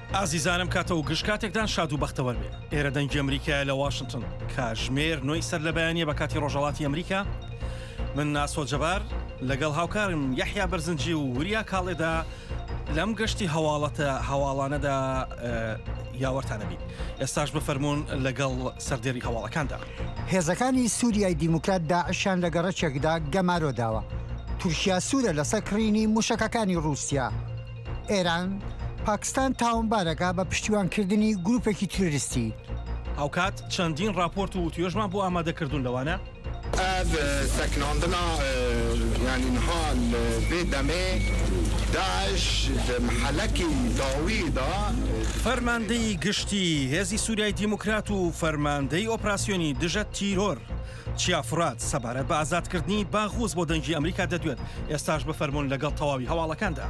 ئازیزانم کاتە و گشت کاتێکدان شاد و بەختەوەر بێ. ئێرە دەنگی ئەمریکا لە واشنگتن کاژمێر نوۆی سەر لە بەیانیە بە کاتی ڕۆژهەڵاتی ئەمریکا. من ناسۆ جەبار لەگەڵ هاوکارم یەحیا بەرزنجی و وریا کاڵێدا لەم گەشتی هەواڵانەدا یاوەرتانەبی. ئێستاش بفەرمونون لەگەڵ سەردێری هەواڵەکاندا. هێزەکانی سووریای دیموکرات داعشیان لە گەڕەچێکدا گەمارۆداوە. تورکیا سوورە لەسەر کڕینی موشەکەکانی رووسیا. ئێران پاکستان تاوانبارەکە بە پشتیوانکردنی گروپێکی تروریستی. هاوکات چەندین راپۆرت و توێژمان بۆ ئامادەکردوون لەوانە؟ سەکناندنا ینی نهال بێدەمێ داعش محەلەکی داویدا. فەرماندەی گشتی هێزی سووریای دیموکرات و فەرماندەی ئۆپراسیۆنی دژە تیرۆر چیافرات سەبارەت بە ئازادکردنی باغوز بۆ دەنگی ئەمریکا دەدوێت. ئێستاش بفەرمونون لەگەڵ تەواوی هەواڵەکاندا.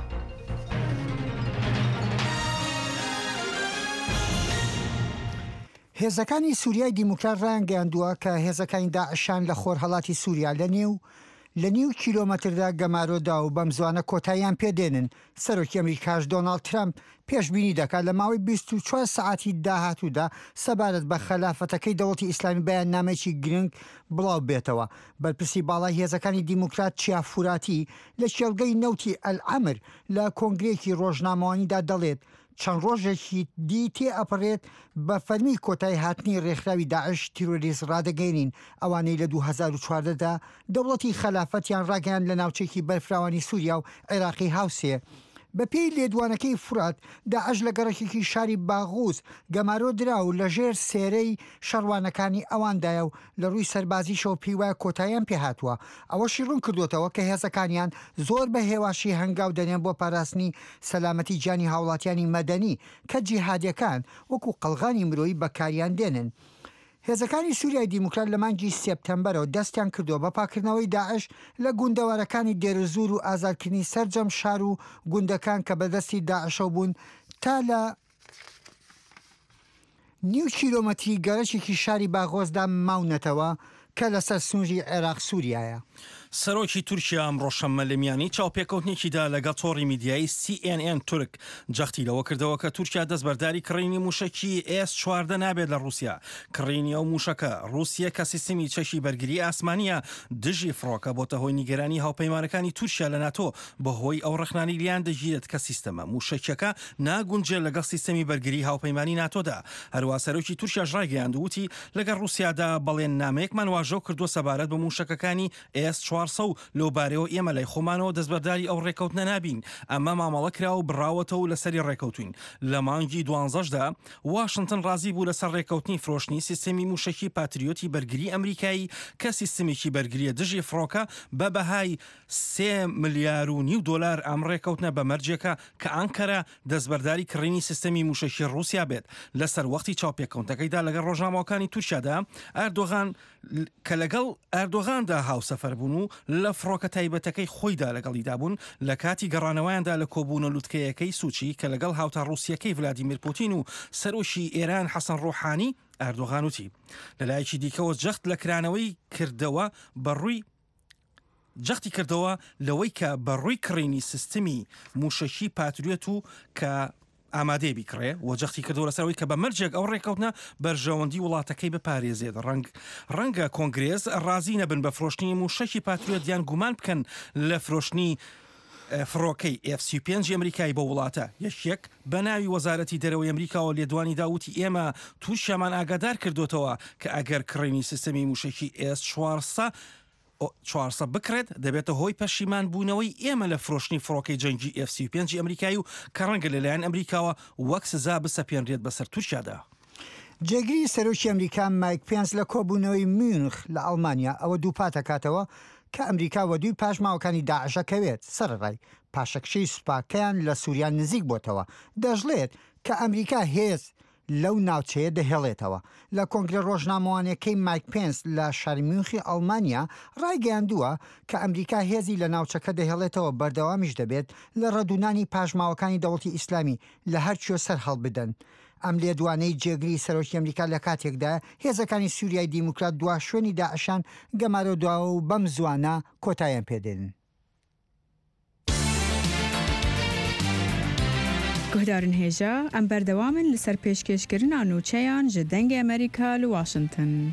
هێزەکانی سووریای دیموکرات ڕایانگەیاندووە کە هێزەکانی داعشان لە خۆرهەڵاتی سووریا لە نیو کیلۆمەتردا گەمارۆدا و بەم زوانە کۆتاییان پێدێنن. سەرۆکی ئەمریکاش دۆناڵد ترامپ پێشبینی دەکات لە ماوەی 24 ساعتی داهاتوودا سەبارەت بە خەلافەتەکەی دەوڵەتی ئیسلامی بەیاننامەیەکی گرنگ بڵاو بێتەوە. بەرپرسی باڵای هێزەکانی دیموکرات چیافوراتی لە شێڵگەی نەوتی ئەلعەمر لە کۆنگرێکی ڕۆژنامەوانیدا دەڵێت چەند ڕۆژێکی دی تێ ئەپڕێت بە فەرمی کۆتای هاتنی ڕێکخراوی داعش تیرۆریست ڕادەگەێنین ئەوانەی لە 2014دا دەوڵەتی خەلافەتیان ڕاگەیان لە ناوچێکی بەرفراوانی سووریا و عێراقی هاوسێ. بە پێی لێدوانەکەی فرات داعش لە گەڕێکێکی شاری باغوز گەمارۆ درا و لەژێر سێرەی شەڕوانەکانی ئەواندایە و لە ڕووی سەربازیشەوە پێی وایە کۆتاییان پێهاتووە. ئەوەشی ڕوون کردوتەوە کە هێزەکانیان زۆر بە هێواشی هەنگاو دەنێن بۆ پاراستنی سەلامەتی گیانی هاوڵاتیانی مەدەنی کە جیهادیەکان وەکو قەڵغانی مرۆیی بەکاریان دێنن. هێزەکانی سووریای دیموکرات لە مانگی سێپتەمبەرەوە دەستیان کردووە بە پاکردنەوەی داعش لە گوندەوارەکانی دێرەزور و ئازادکردنی سەرجەم شار و گوندەکان کە بەدەستی داعشە بوون تا لە نیو کیلۆمەتری گەڕەچێکی شاری باغۆزدا ماونەتەوە کە لەسەر سنووری عێراق سووریایە. سەرۆکی تورکیا ئەمڕۆ شەممە لە میانی چاوپێکەوتنێکیدا لەگەڵ تۆڕی میدیایی CNN تورک جەختی لەوە کردەوە کە تورکیا دەستبەرداری کڕینی موشکی S-14 نابێت لە رووسیا. کڕینی ئەو موشەکە رووسیا کە سیستمی چەشی بەرگری ئاسمانیە دژی فڕۆکە بۆتە هۆی نیگەرانی هاوپەیمانەکانی تورکیا لە ناتۆ بەهۆی ئەو ڕخنانی لیان دەگیرێت کە سیستەمە موشکەکە ناگونجێت لەگەڵ سیستەمی بەرگری هاوپەیمانی ناتۆدا. هەروە سەرۆکی تورکیا ڕایگەیاند وتی لەگەڵ رووسیادا بەڵێن نامەیەکمان واژۆ کردووە سەبارەت بە موشکەکانی S-400 لەوبارەوە ئێمە لای خۆمانەوە دەستبەرداری ئەو ڕێکەوتنە نابین. ئەمە مامەڵە کرا و بڕاوەتەوە لەسەری ڕێکەوتوین. لە مانگی 12دا واشنگتن ڕازی بوو لەسەر ڕێکەوتنی فرۆشتنی سیستەمی موشکی پاتریۆتی بەرگری ئەمریکایی کە سیستەمێکی بەرگریە دژی فڕۆکە بە بەهای 3.5 ملیار دۆلار ئەم ڕێکەوتنە بە مەرجێکە کە ئەنکەرە دەستبەرداری کڕینی سیستەمی موشکی رووسیا بێت. لەسەر وەختی چاوپێکەوتەکەیدا لەگەڵ ڕۆژنامەکانی تورکیادا ئەردۆغان کە لەگەڵ ئەردۆغاندا هاوسەفەر بوون و لە فڕۆکە تایبەتەکەی خۆیدا لەگەڵیدا بوون لە کاتی گەڕانەوەیاندا لە کۆبوونە لووتکەیەکەی سوچی کە لەگەڵ هاوتا رووسیەکەی ڤلادیمیر پوتین و سەرۆشی ئێران حەسەن ڕۆحانی ئەردۆغان وتی. لەلایەکی دیکەوە جەخت لە کرانەوەی کردەوە جەختی کردەوە لەوەی کە بەڕووی کڕینی سیستەمی موشکی پاتریۆت و کە ئامادەی بیکڕێ و جەختی کردەوە لەسەرەوەی کە بە مەرجێک ئەو ڕێکەوتنە بەرژەوەندی وڵاتەکەی بپارێزێت. ڕەنگە کۆنگرێز ڕازی نەبن بە فرۆشتنی موشکی پاتریۆت یان گومان بکەن لە فرۆشتنی فڕۆکەی F-35 ئەمریکایی بە وڵاتە. یەکێک بە ناوی وەزارەتی دەرەوەی ئەمریکاوە لێدوانی داوتی ئێمە تووشیامان ئاگادار کردوتەوە کە ئەگەر کڕینی سیستەمی موشکی S-400 بکرێت دەبێتە هۆی پەشیمان بوونەوەی ئێمە لە فرۆشتنی فڕۆکەی جەنگی F-35 ئەمریکایی و کە ڕەنگە لەلایەن ئەمریکاوە وەک سزا بسەپێنرێت بەسەر تورکیادا. جێگری سەرۆکی ئەمریکا مایک پێنس لە کۆبوونەوەی میونخ لە ئەڵمانیا ئەوە دووپا دەکاتەوە کە ئەمریکا وە دوی پاشماوەکانی داعشەکەوێت سەرڕای پاشەکشەی سوپاکەیان لە سووریا نزیک بۆتەوە. دەژڵێت کە ئەمریکا هێز لەو ناوچەیە دەهێڵێتەوە. لە کۆنگرە ڕۆژنامەوانیەکەی مایک پێنس لە شاری میونخی ئەڵمانیا ڕایگەیاندووە کە ئەمریکا هێزی لە ناوچەکە دەهێڵێتەوە بەردەوامیش دەبێت لە ڕەدونانی پاژماوەکانی دەوڵەتی ئیسلامی لە هەرچیۆ سەر هەڵبدەن. ئەم لێدوانەی جێگری سەرۆکی ئەمریکا لە کاتێکدا هێزەکانی سووریای دیموکرات دوا شوێنی داعشان گەمارۆداوە و بەم زوانە کۆتاییان پێدێنن. گهدارن هێژە ئەم بەردەوامن لەسەر پێشکەشکردنا نوچەیان ji dengê ئەمریکا li Washington.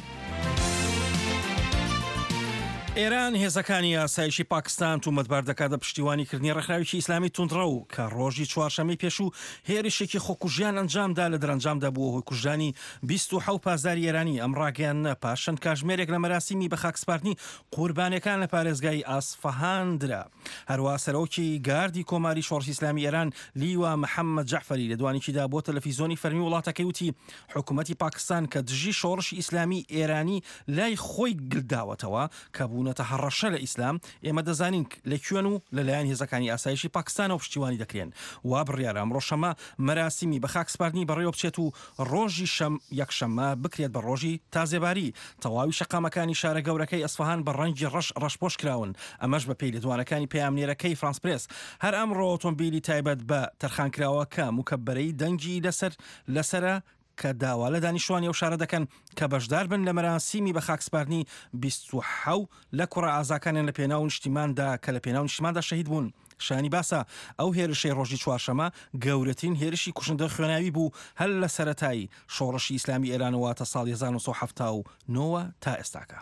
ئێران هێزەکانی ئاسایشی پاکستان تومەتبار دەکات لە پشتیوانیکردنی ڕێکخراوێکی ئیسلامی توندڕە و کە ڕۆژی چوارشەمەی پێشوو هێرشێکی خۆکوژیان ئەنجامدا لە دەرەنجامدا بووە هۆی کوژانی 27 پازاری ئێرانی ئەم ڕاگەیان پاشەن کاژمێرێک لە مەراسیمی بە خاکسپاردنی قوربانەکان لە پارێزگای ئاسفەهان درا. هەروە سەرۆکی گاردی کۆماری شۆڕشی ئیسلامی ئێران لیوا محەممەد جەعفەری لە دوانێکیدا بۆ تەلەڤیزۆنی فەرمی وڵاتەکەی وتی حکوومەتی پاکستان کە دژی شۆڕشی ئیسلامی ئێرانی لای خۆی گلداوەتەوە کە بوونەتە هەڕەشە لە ئیسلام ئێمە دەزانین لەکوێن و لەلایەن هێزەکانی ئاسایشی پاکستان و پشتیوانی دەکرێن. وا بڕیارە ئەمڕۆ شەمە مەراسیمی بە خاکسپاردنی بەڕێوە بچێت و ڕۆژی یەکشەممە بکرێت بە ڕۆژی تازێباری. تەواوی شەقامەکانی شارە گەورەکەی ئەسفەهان بە ڕەنگی ڕەشپۆش کراون، ئەمەش بە پێی لێدوانەکانی پەیامنێرەکەی فرانس پرێس. هەر ئەمڕۆ ئۆتۆمبیلی تایبەت بە تەرخانکراوەکە موکەبەرەی دەنگی لەسرە کە داوا لە دانیشتوانی ئەو شارە دەکەن کە بەشدار بن لە مەراسیمی بە خاکسپاردنی 27 لە کوڕە ئازاکانیان لە پێناو نیشتیماندا کە لە پێناو نیشتیماندا شەهید بوون. شانی باسە ئەو هێرشەی ڕۆژی چوارشەمە گەورەترین هێرشی کوشندە خوێناوی بوو هەر لە سەرەتایی شۆڕشی ئیسلامی ئێرانەوە تا ساڵی 1979 تا ئێستاکە.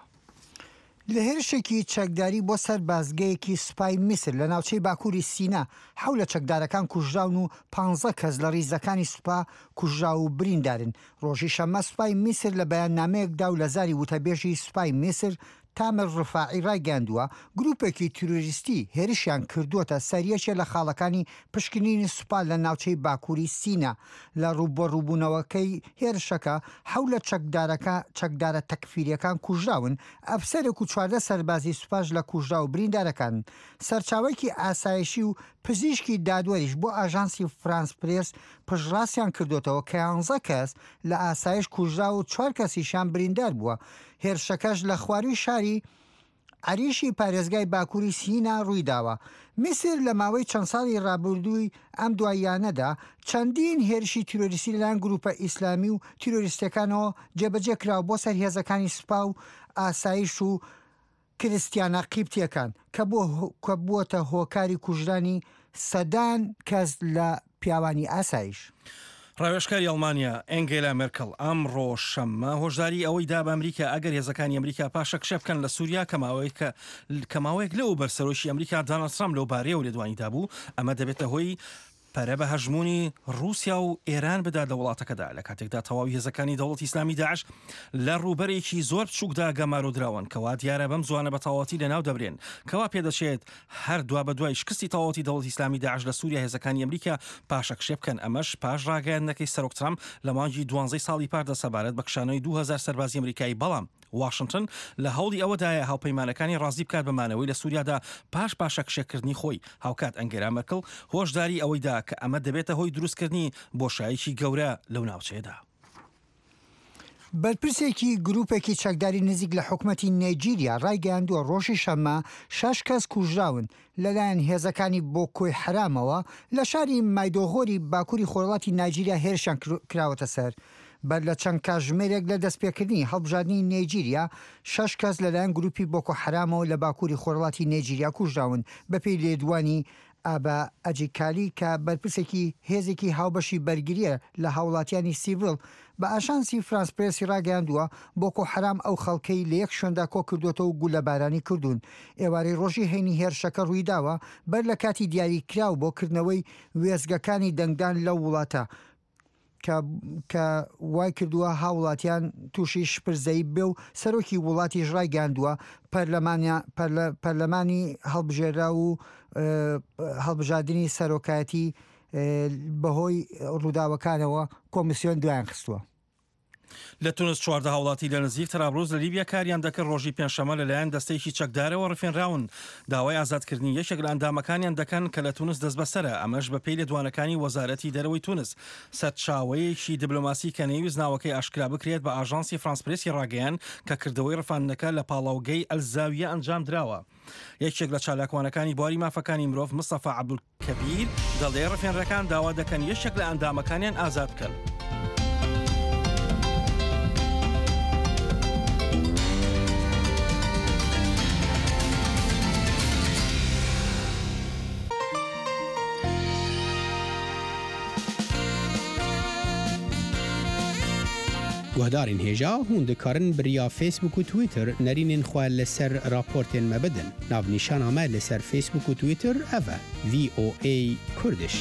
لە هێرشێکی چەکداری بۆ سەر بازگەیەکی سوپای میسر لە ناوچەی باکووری سینا حول لە چەکدارەکان کوژراون و 15 کەس لە ڕیزەکانی سوپا کوژرا و بریندارن. ڕۆژی شەممە سوپای میسر لە بەیاننامەیەکدا و لە زاری وتەبێژی سوپای میسر تامر ڕفاعی ڕایگەاندووە گروپێکی تروریستی هێرشیان کردووەتە سەریەکێ لە خاڵەکانی پشکنینی سوپا لە ناوچەی باکووری سینا. لە ڕووبەڕووبوونەوەکەی هێرشەکە حول لە چەکدارە تەکفیریەکان کوژراون، ئەفسەرێک و 14 سەربازی سوپاش لە کوژرا و بریندارەکان. سەرچاوێکی ئاسایشی و پزیشکی دادوەریش بۆ ئاژانسی فرانس پرێس پشڕاستیان کردوێتەوە کە 11 کەس لە ئاسایش کوژرا و 4 کەسیشان بریندار بووە. هێرشەکەش لە خواروی شاری عریشی پارێزگای باکووری سینا ڕوویداوە. میسر لە ماوەی چەند ساڵی ڕابردووی ئەم دواییانەدا چەندین هێرشی تیرۆریستی لەلایەن گروپە ئیسلامی و تیرۆریستەکانەوە جێبەجێ کراوە بۆ سەر هێزەکانی سوپا و ئاسایش و کریستیانە قیبتیەکان کە بووەتە هۆکاری کوژرانی سەدان کەس لە پیاوانی ئاسایش. ڕاوێژکاری ئەڵمانیا ئەنگێلا مێرکڵ ئەمڕۆ شەممە هۆشداری ئەوەی دا بە ئەمریکا ئەگەر هێزەکانی ئەمریکا پاشە کشە بکەن لە سووریا کەماوەیەک لەو بەرسەرۆشی ئەمریکا دۆناڵد ترامپ لەو بارەیە و لێدوانیدا بوو. ئەمە دەبێتە هۆی پەرە بە هەژمونی رووسیا و ئێران بدات لە وڵاتەکەدا لە کاتێکدا تەواوی هێزەکانی دەوڵەتی ئیسلامی داعش لە ڕووبەرێکی زۆر بچووکدا گەمارۆدراون کەوا دیارە بەم زوانە بە تەواوەتی لەناو دەبرێن کەوا پێدەچێت هەر دوا بە دوای شکستی تەواوەتی دەوڵەتی ئیسلامی داعش لە سووریا هێزەکانی ئەمریکا پاشە کشێ بکەن. ئەمەش پاش ڕاگەیاندنەکەی سەرۆک ترامپ لە مانگی 12 ساڵی پار دەسەبارەت بە کشانەوەی 2000 سەربازی ئەمریکایی. بەڵام واشنگتن لە هەوڵی ئەوەدایە هاوپەیمانەکانی ڕازی بکات بەمانەوەی لە سووریادا پاشە کشێکردنی خۆی. هاوکات ئەنگێلا مێرکڵ هۆشداری ئەوەیدا کە ئەمە دەبێتە هۆی دروستکردنی بۆشاییکی گەورە لەو ناوچەیەدا. بەرپرسێکی گروپێکی چەکداری نزیک لە حکوومەتی نایجیریا ڕایگەیاندووە ڕۆژی شەممە 6 کەس کوژراون لەلایەن هێزەکانی بۆکۆی حرامەوە لە شاری مایدۆغۆری باکووری خۆرڵاتی نایجیریا هێرشیان کراوەتە سەر. بەر لە چەند کاژمێرێک لە دەستپێکردنی هەڵبژاردننی نایجیریا 6 کەس لەلایەن گروپی بۆکۆ حرامەوە لە باکووری خۆرڵاتی نایجیریا کوژراون بەپێی لێدوانی ئابا ئەجیکالی کە بەرپرسێکی هێزێکی هاوبەشی بەرگریە لە هاوڵاتیانی سیڤڵ بە ئاشانسی فرانس پرێسی ڕاگەاندووە بۆکۆ حرام ئەو خەڵکەی لە یەک شوێندا کۆ کردوێتەوە و گولە بارانی کردوون. ئێوارەی ڕۆژی هەینی هێرشەکە ڕوویداوە بەر لە کاتی دیاریکراو بۆ کردنەوەی وێزگەکانی دەنگدان لەو وڵاتە کە وای کردووە هاوڵاتیان تووشی شپرزەی بێ و سەرۆکی وڵاتیش ڕایگەاندووە پەرلەمانی هەڵبژێرا و هەڵبژاردننی سەرۆکایەتی بەهۆی ڕووداوەکانەوە کۆمیسیۆن دوایان خستووە. لە تونس 14 هاوڵاتی لە نزیک ترابلوز لە لیبیا کاریان دەکرد ڕۆژی پێنجشەمە لەلایەن دەستەیەکی چەکدارەوە ڕفێنراون داوای ئازادکردنی یەکێک لە ئەندامەکانیان دەکەن کە لە تونس دەست بەسەرە. ئەمەش بە پێی لێدوانەکانی وەزارەتی دەرەوەی تونس. سەرچاوەیەکی دیبلۆماسی کە نەیویست ناوەکەی ئاشکرا بکرێت بە ئاژانسی فرانس پرێسی ڕاگەیان کە کردەوەی ڕفاندنەکە لە پاڵاوگەی ئەلزاویە ئەنجام دراوە. یەکێک لە چالاکوانەکانی بواری مافەکانی مرۆڤ مستەفا عەبدولکەبیر دەڵێ ڕفێنەرەکان داوا دەکەن یەکێک لە ئەندامەکانیان ئازاد بکەن. گهدارین هێژا هون دikarin biriya Facebook û Twitter nerînên xwe li ser raportên me bidin. Navnîşana me li ser Facebook û Twitter ev e VOA Kurdiş.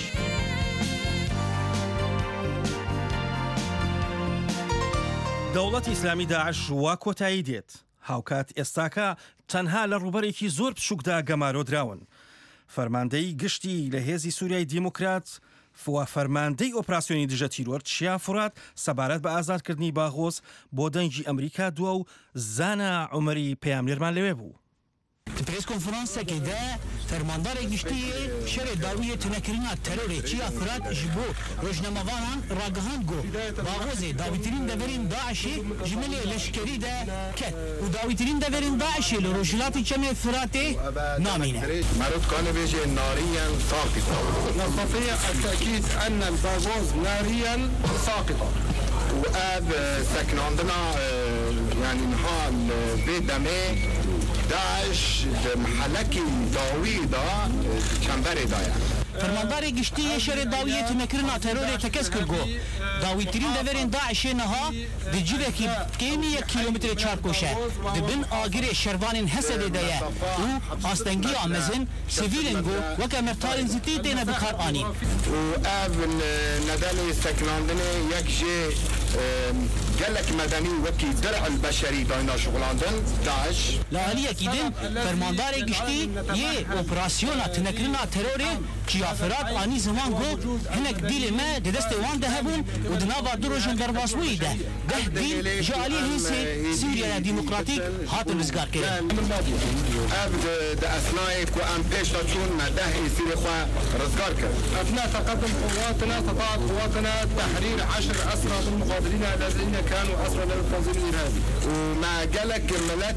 دەوڵەتی ئیسلامی داعش وا کۆتایی دێت. هاوکات ئێستاکە تەنها لە ڕوبەرێکی زۆر بچووکدا گەمارۆدراون. فەرماندەی گشتی لە هێزی سووریای دیموکرات فوا فەرماندەی ئۆپراسیۆنی دژە تیرۆر چیا فرات سەبارەت بە ئازادکردنی باغۆز بۆ دەنگی ئەمریکا دووە و زانە عومەری پەیامنێرمان لەوێ بوو. پرس کنفرانسێکی دا فەرماندارێک گشتیە شەرێ داویە تونەکردنا تەرۆرێ چیا فرات ji bo rojnamavanan ragihand got باغۆزê dawîtirîn deverên Daişê ji milê leşkerî de ket û dawîtirîn deverên Daişê li Rojhilatê Çemê Firatê namîne. مرد كان بيجي ناريا ساقطة. نستطيع التأكيد أن الباغوز ناريا ساقطة. وآب سكناندنا يعني نهال بدمي داعش محلكي داويدا چنبري دايا. فەرماندارێک گشتیە شەرێ داویە تونەکردنا تەرۆرێ تەکەس کردگۆ داویترین دەڤێرên Daişê niha di civekî kêmî 1 kîlometre çarkoşe di bin agirê şervanên Hesedê de ye û astengiya mezin sivîlên got weke mertalên zîtî têne bikar anîn. û ev nedenê seknandinê yek jê gelek medenî wekî dir'il beşerî dayna şuxulandin Daeş. Li aliyekî din fermandarê giştî yê operasyona tunekirina terorê Firat anî ziman got hinek dîlê me di destê wan de hebûn û di nava du rojên derbasbûyî de geh dîl ji aliyê hênsê Sûriya Demokratîk hatin rizgarkirin. Ev di esnayê ku em pêş da çûn me deh êsîrê xwe rizgar kir. أثناء تقدم قواتنا استطاعت قواتنا تحرير 10 أسرى بالمقاتلين الذين كانوا أسرى للتنظيم الإرهابي. وما gelek millet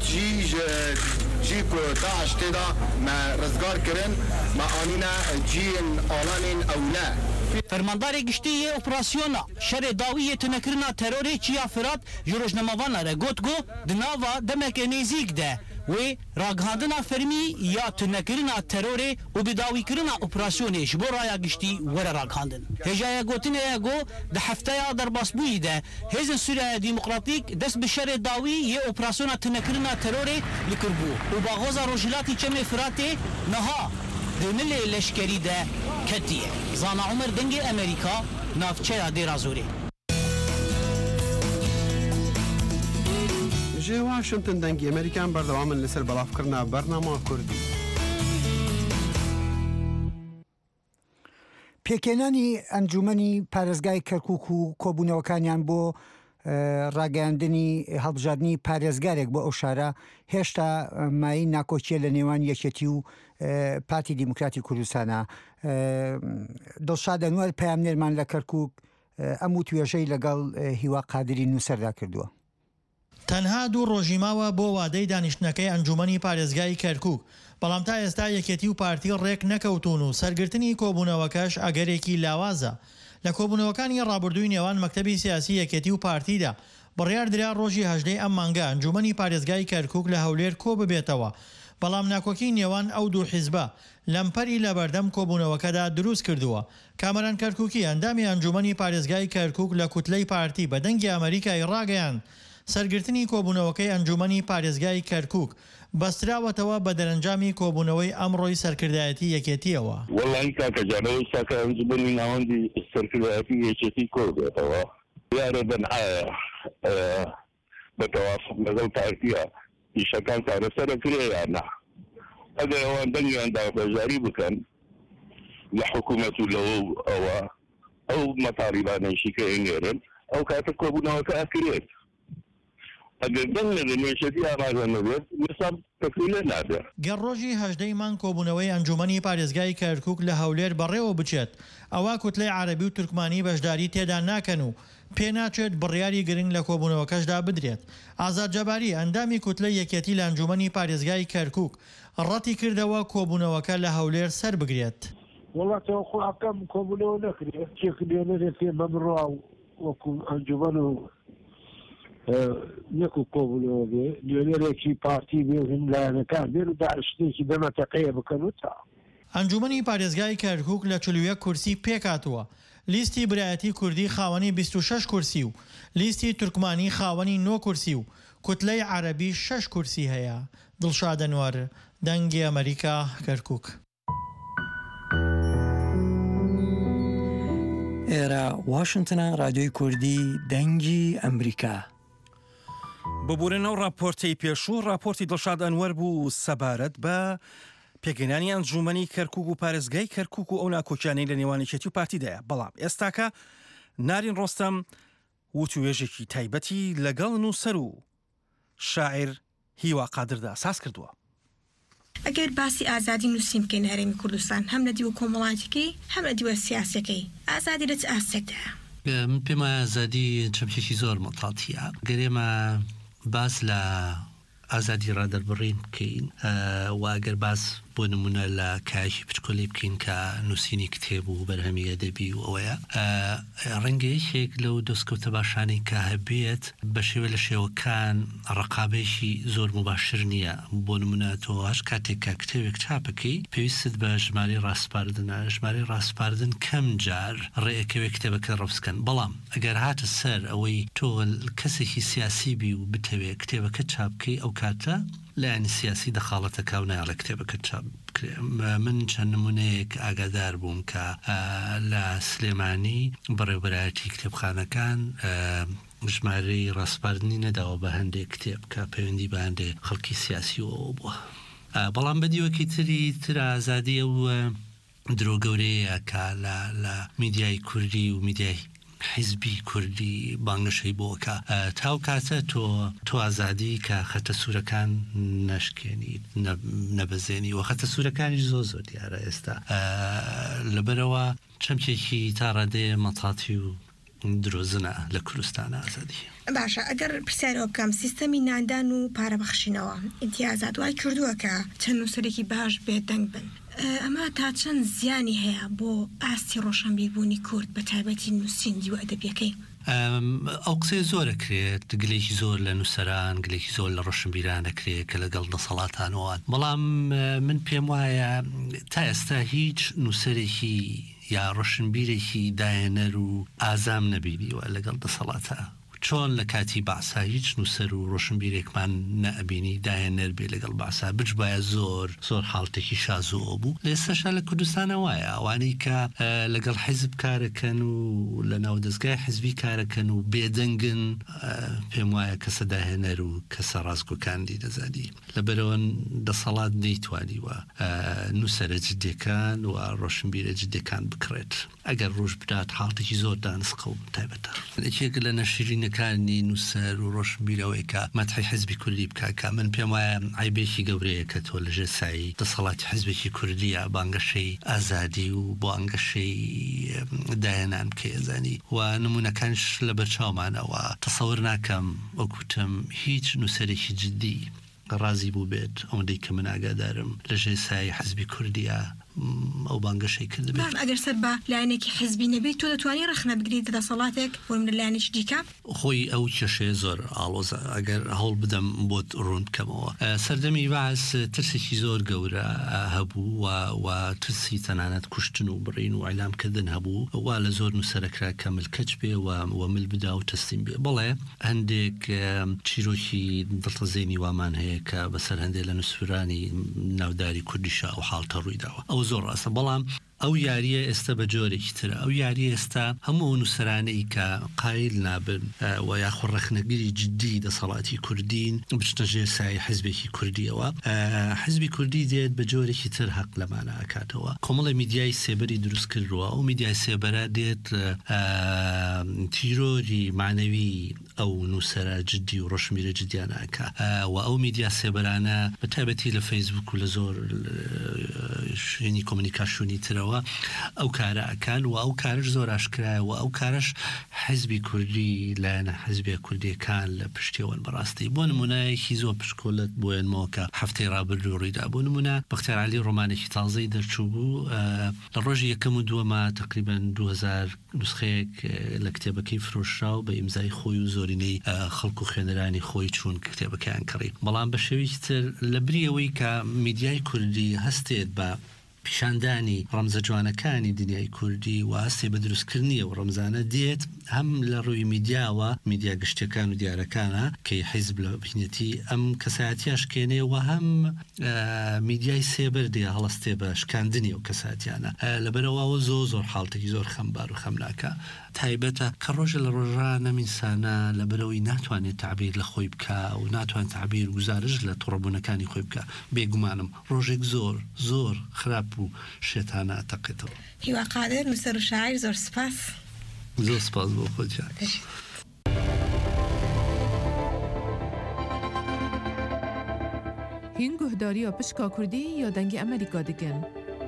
jî ku Daeş têda me rizgar kirin me anîne ciyên alanên ewle. Fermandarê giştî yê operasyona şerê dawiyê tunekirina terorê çiya Firat ji rojnamavana re got got di nava demekê nêzik de wê ragihandina fermî ya tunekirina terorê û bidawîkirina operasyonê ji bo raya giştî were ragihandin. Hêjaya gotinê ye got di hefteya derbasbûyî de Hêzên Sûriya Demokratîk dest bi şerê dawî yê operasyona tunekirina terorê likiribû û Bagoza Rojhilatê Çemê Firatê niha di milê leşkerî de ketiye. Zana Umer dengê Amerîka navçeya Dêra Zorê. Ji Washington dengê Amerîkan berdewamin li ser belavkirina bernama Kurdî. پێکێنانی ئەنجومەنی پارێزگای کەرکووک و کۆبوونەوەکانیان بۆ ڕاگەاندنی هەڵبژاردننی پارێزگارێک بۆ ئەو شارە هێشتا مای ناکۆچیە لە نێوان یەکێتی و پارتی دیموکراتی کوردستانە. دڵشاد ئەنوەر پەیامنێرمان لە کەرکووک ئەم و توێژەی لەگەڵ هیوا قادری نووسەردا کردووە. تەنها دوو ڕۆژی ماوە بۆ وادەی دانیشتنەکەی ئەنجومەنی پارێزگای کەرکووک، بەڵام تا ئێستا یەکێتی و پارتی ڕێک نەکەوتون و سەرگرتنی کۆبوونەوەکەش ئەگەرێکی لاوازە. لە کۆبوونەوەکانی ڕابردووی نێوان مەکتەبی سیاسی یەکێتی و پارتیدا بڕیار درا ڕۆژی 18 ئەم مانگە ئەنجومەنی پارێزگای کەرکووک لە هەولێر کۆ ببێتەوە، بەڵام ناکۆکی نێوان ئەو دوو حیزبە لەمپەری لە بەردەم کۆبوونەوەکەدا دروست کردووە. کامەران کەرکووکی ئەندامی ئەنجومەنی پارێزگای کەرکووک لە کوتلەی پارتی بە دەنگی ئەمریکای ڕاگەیان سەرگرتنی کۆبوونەوەکەی ئەنجومەنی پارێزگای کەرکووک بەستراوەتەوە بە دەرەنجامی کۆبوونەوەی ئەمڕۆی سەرکردایەتی یەکێتیەوە. وەڵی کاکەجانەوەی ساکە ئەنجومەنی ناوەندی سەرکردایەتی یەکێتی کۆبێتەوە یارە بەنعایە بە تەوافق لەگەڵ پارتیە ئیشەکان چارەسەرەکرێ یان نا. ئەگەر ئەوان دەنگیان داوەبەرژاری بکەن لە حکوومەت و لەوە ئەوە ئەو مەتاڵیبانەیشی کە ئێنێرن ئەو کاتە کۆبوونەوەکە ئەکرێت. گەڕۆژی 18 مان کۆبوونەوەی ئەنجومەنی پارێزگای کەرکووک لە هەولێر بەڕێوە بچێت. ئەوە کوتلەی عەرەبی و تورکمانی بەشداری تێدا ناکەن و پێناچێت بڕیاری گرنگ لە کۆبوونەوەکەشدا بدرێت. ئازاد جەباری ئەندامی کوتلەی یەکێتی لە ئەنجومەنی پارێزگای کەرکووک ڕەتی کردەوە کۆبوونەوەکە لە هەولێر سەر بگرێت. وڵاتەوە خۆەکەم کۆبوونەوە نەکرێت چێکدێنەرێتێ بەمڕوا وەکو ئەنجومەن و نەکو کۆبوونەوە بێ نوێنەرێکی پارتی بێ هیملایەنەکان بێن و داعشتێکی دەمەتەقەیە بکەن و تا ئەنجومەنی پارێزگای کەرکووک لە 41 کورسی پێکاتووە لیستی برایەتی کوردی خاوەنی 26 کورسی و لیستی تورکمانی خاوەنی 9 کورسی و کوتلەی عەرەبی 6 کورسی هەیە. دڵشاد ئەنوەر، دەنگی ئەمریکا، کەرکووک. ئێرە واشنگتنە، رادیۆی کوردی دەنگی ئەمریکا. ببوورنەوە راپۆرتەی پێشوو راپۆرتی دڵشاد ئەنوەر بوو سەبارەت بە پێگەیاندنی ئەنجومەنی کەرکووک و پارێزگای کەرکووک و ئەو ناکۆکیانەی لە نێوانیکێتی و پارتیدایە. بەڵام ئێستاکە نارین ڕۆستەم وتوێژێکی تایبەتی لەگەڵ نووسەر و شاعیر هیوا قادردا ساز کردووە. ئەگەر باسی ئازادی نووسین بکەین هەرێمی کوردستان هەم لە دیوە کۆمەڵایەتیەکەی هەم لە دیوە سیاسەکەی ئازادی لە چ ئاستێکدایە؟ من پێم وایە ئازادی چەمچێکی زۆر مەتاڵتیە. گەرێمە باس لە ئازادی ڕادەربڕین بکەین و ئەگەر باس بۆ نمونە لە کایشی پچکۆلی بکەین کە نووسینی کتێب و بەرهەمی ئەدەبی و ئەوەیە ڕەنگە یەکێک لەو دەستکەوتە باشانەی کە هەبێت بە شێوە لە شێوەکان ڕقابەیەکی زۆر مباشر نییە. بۆ نمونە تۆ هەش کاتێک کە کتێبێک چاپەکەی پێویستت بە ژمارەی ڕاستپاردنە، ژمارەی ڕاستپاردن کەم جار ڕێەکەوێت کتێبەکە ڕەفسکەن. بەڵام ئەگەر هاتە سەر ئەوەی تۆ کەسێکی سیاسی بی و بتەوێت کتێبەکە چاپکەی ئەو کاتە لایەنی سیاسی دەخاڵەتە کاو نایڵە کتێبەکە چاپ بکرێ. من چەند نمونەیەک ئاگادار بووم کە لە سلێمانی بەڕێوەبەرایەتی کتێبخانەکان ژمارەی ڕاستپاردنی نەداوە بە هەندێک کتێب کە پەیوەندی بە هەندێک خەڵکی سیاسی و بووە. بەڵام بەدیوەکی تر ئازادی و درۆ گەورەیە کە لە میدیای کوردی و میدیای حیزبی کوردی بانگشەی بۆکە تاو کاتە تۆ ئازادی کە خەتە سوورەکان نەشکێنی نەبەزێنی و خەتە سوورەکانی زۆر دیارە ئێستا لەبەرەوە چەمچێکی تا ڕادەیە مەتاتی و درۆزنە لە کوردستان ئازادی. باشە ئەگەر پرسیارەوە بکەم سیستەمی ناندان و پارەبەخشینەوە ئیمتیازات وای کردووە کە چەند نووسەرێکی باش بێت دەنگ بن. ئەمە تا چەند زیانی هەیە بۆ ئاستی ڕۆشنبیربوونی کورد بە تایبەتی نووسین دیوە ئەدەبیەکەی؟ ئەو قسەی زۆرە کرێت، گلێکی زۆر لە نووسەران، گلێکی زۆر لە ڕۆشنبیران دەکرێت کە لەگەڵ دەسەڵاتانەوەن. بەڵام من پێم وایە تا ئێستا هیچ نووسەرێکی یا ڕۆشنبیرێکی داهێنەر و ئازام نەبینیوە لەگەڵ دەسەڵاتە. چۆن لە کاتی باسا هیچ نووسەر و ڕۆشنبیرێکمان نەبینی داهێنەر بێ لەگەڵ باسا بجبایە زۆر حاڵتێکی شازۆ بوو. لە ئێستاشا لە کوردستانە وایە ئەوانەی کە لەگەڵ حیزب کارەکەن و لە ناو دەستگای حیزبی کارەکەن و بێدەنگن پێم وایە کەسە داهێنەر و کەسە ڕاستگۆکاندی دەزانی. لەبەرەوە دەسەڵات نەیتوانی وە نووسەرە جدێکان و ڕۆشنبیرە جدێکان بکڕێت. ئەگەر ڕۆژ بدات حاڵتێکی زۆر دانسقە و تایبەتە. یەکێک لە نەشرینەکانی نووسەر و ڕۆشنبیرەوەی کە مەتحی حیزبی کوردی بکاکە من پێم وایە عیبێکی گەورەیە کە تۆ لەژێر سایی دەسەڵاتی حیزبێکی کوردیە بانگەشەی ئازادی و بانگەشەی داهێنان بکەیەزانی و نمونونەکانش لە بەرچاومانەوە تەسەور ناکەم وەکوتم هیچ نووسەرێکی جدی ڕازی بوو بێت ئەوەندەی کە من ئاگادارم لەژێر سایی حیزبی کوردیە ئەو بانگەشەی کرد بێت. ئەگەر سەر بە لایەنێکی حیزبی نەبێت تۆ دەتوانانی ڕخنە بگریت دەسەڵاتێک بۆم لە لایەنێکی دیکە؟ خۆی ئەو کێشەیە زۆر ئاڵۆزە ئەگەر هەوڵ بدەم بۆت ڕوون بکەمەوە. سەردەمی باس ترسێکی زۆر گەورە هەبوو و ترسی تەنانەت کوشتن و بڕین و عیلامکردن هەبوو وا لە زۆر نووسەرەکرا کە ملکەچ بێ و مل بدا و تەسلیم بێ. بەڵێ هەندێک چیرۆکی دڵتەزێنی وامان هەیە کە بەسەر هەندێک لە نووسرانی ناوداری کوردیشا و حاڵتە ڕوویداوە. ئەو زۆر ڕاستە. بەڵام ئەو یاریە ئێستا بە جۆرێکی ترە. ئەو یاریە ئێستا هەموو نووسرانەی کە قایل نابن و یاخۆ ڕەخنەگیری جدی دەسەڵاتی کوردین بچنە ژێر سایە حیزبێکی کوردیەوە. حیزبی کوردی دێت بە جۆرێکی تر حەق لەمانە ئاکاتەوە. کۆمەڵی میدیای سێبەری دروست کردووە. ئەو میدیای سێبەرە دێت تیرۆری معنەوی ئەو نووسەرە جدی و ڕۆشنبیرە جدیان ئاکا و ئەو میدیا سێبەرانە بە تایبەتی لە فەیسبوک و لە زۆر شوێنی کۆمونیکاسیۆنی ترەوە ئەو کارە ئەکان و ئەو کارش زۆر ئاشکرایە و ئەو کارش حیزبی کوردی لایەنە حیزبی کوردیەکان لە پشتیەوەن بەڕاستی. بۆ نمونایەکی زۆر پشکۆلت بۆیانمەوە کە هەفتەی ڕابردوو ڕوویدا. بۆ نمونە بەختیار عەلی ڕۆمانێکی تازەی دەرچوو بوو لە ڕۆژی یەکەم و دووەمە تقریباً 2000 نوسخەیەک لە کتێبەکەی فرۆشرا و بە ئیمزای خۆی و زۆرینەی خەڵک و خوێنەرانی خۆی چوون کتێبەکەیان کڕی. بەڵام بە شێوەیەکی تر لە بریەوەی کە میدیای کوردی هەستێت بە پیشاندانی ڕەمزە جوانەکانی دنیای کوردی و هەستی بە دروستکردنیە و ڕەمزانە دێت هەم لە ڕووی میدیاوە میدیا گشتەکان و دیارەکانە کەی حیزب لە بینەتی ئەم کەسایەتیاش کێنێ و هەم میدیای سێبەر دێ هەڵەستێ بە شکاندنی و کەساتیانە لەبەرەوەوە زۆر حاڵتێکی زۆر خەمبار و خەمناکە تایبەتە کە ڕۆژە لە ڕۆژانە میسانە لەبەرەوەی ناتوانێت تعبیر لە خۆی بکە و ناتوان تعبیر گزارش لە تووڕەبوونەکانی خۆی بکە بێگومانم ڕۆژێک زۆر خراپ و شێتانە تەقێتەوە هیوا قادر نووسەر و شاعیر زۆر سپاس زۆر سپاس بۆ خۆتیان هین گوهداریە پشکا کوردی یا دەنگی ئەمریکا دکن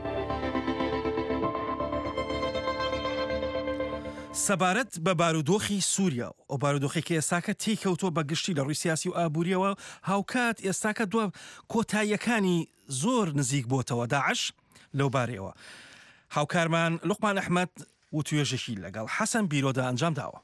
سەبارەت بە بارودۆخی سووریا و بارودۆخێکی ئێستاکە تێکەوتۆ بە گشتی لە ڕووی سیاسی و ئابوووریەوە هاوکات ئێستاکە دووە کۆتاییەکانی زۆر نزیک بۆتەوە داعش لەو بارەوە هاوکارمان لوقمان ئەحمەد و توێژەشی لەگەڵ حەسەن بیرۆدا ئەنجام داوە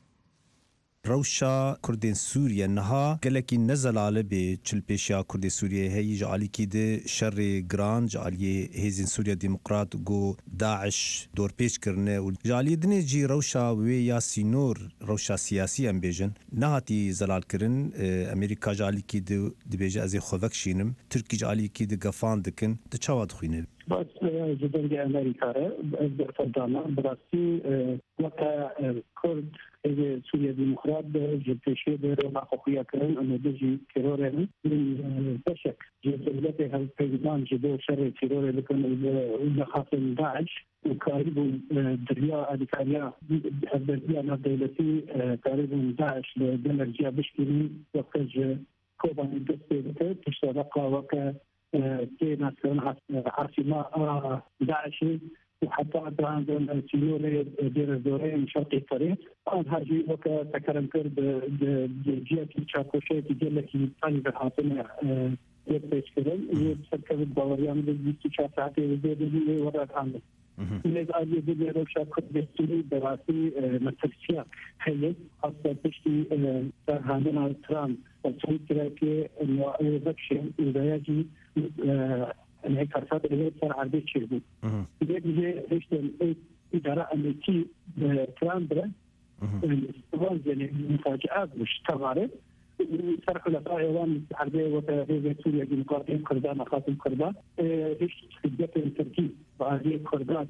روشا كردين سوريا نها قالكي نزل على بتشلبيشيا كردي سوريا هي جعلي كده شر جران جعلي هيزين سوريا ديمقراط جو داعش دور بيش كرنه وجعلي دني جي روشا ويا سينور روشا سياسي ام بيجن نهاتي زلال كرن امريكا جعلي كده دبيجي ازي خوفك شينم تركي جعلي كده قفان دكن تشاواد خوينه بس جدنجي امريكا بفضلنا براسي وقت كرد سوريا ديمقراط جبتشي ما خويا كان انه بيجي تيرورين من بشك جبلته هالبيزان جدو شر تيرور لكن اذا خاصم داعش وقارب دريا ادكاريا الدريا الدولتي قارب داعش لدرجه بشكل وقت كوبان دستي تشترك وقت كينا عاصمة داعشي وحتى عندنا سيوري دير الدورين شرقي الطريق هذه وقت تكرم كرد جهة الشاكوشي تجي لك ثاني بالحاصمة يبتش كرم يبتكر الدوريان بالبيستشار ساعتي وزيد اللي ورد عنه لذا أجي بدي روشا كرد بسوري براسي مسترسيا هي خاصة بشتي عندنا ترامب وتويتر كي إنه يبكشن إذا يجي هيك كارثات اللي هي صار عربي تشيبو بيجي ريشتن إدارة أمريكي ترامب استوان يعني مفاجآت مش تغارب صار حلفاء إيران عربي وتغير سوريا ديمقراطية كردان خاصم كردان ريشت خدمات التركي وهذه كردان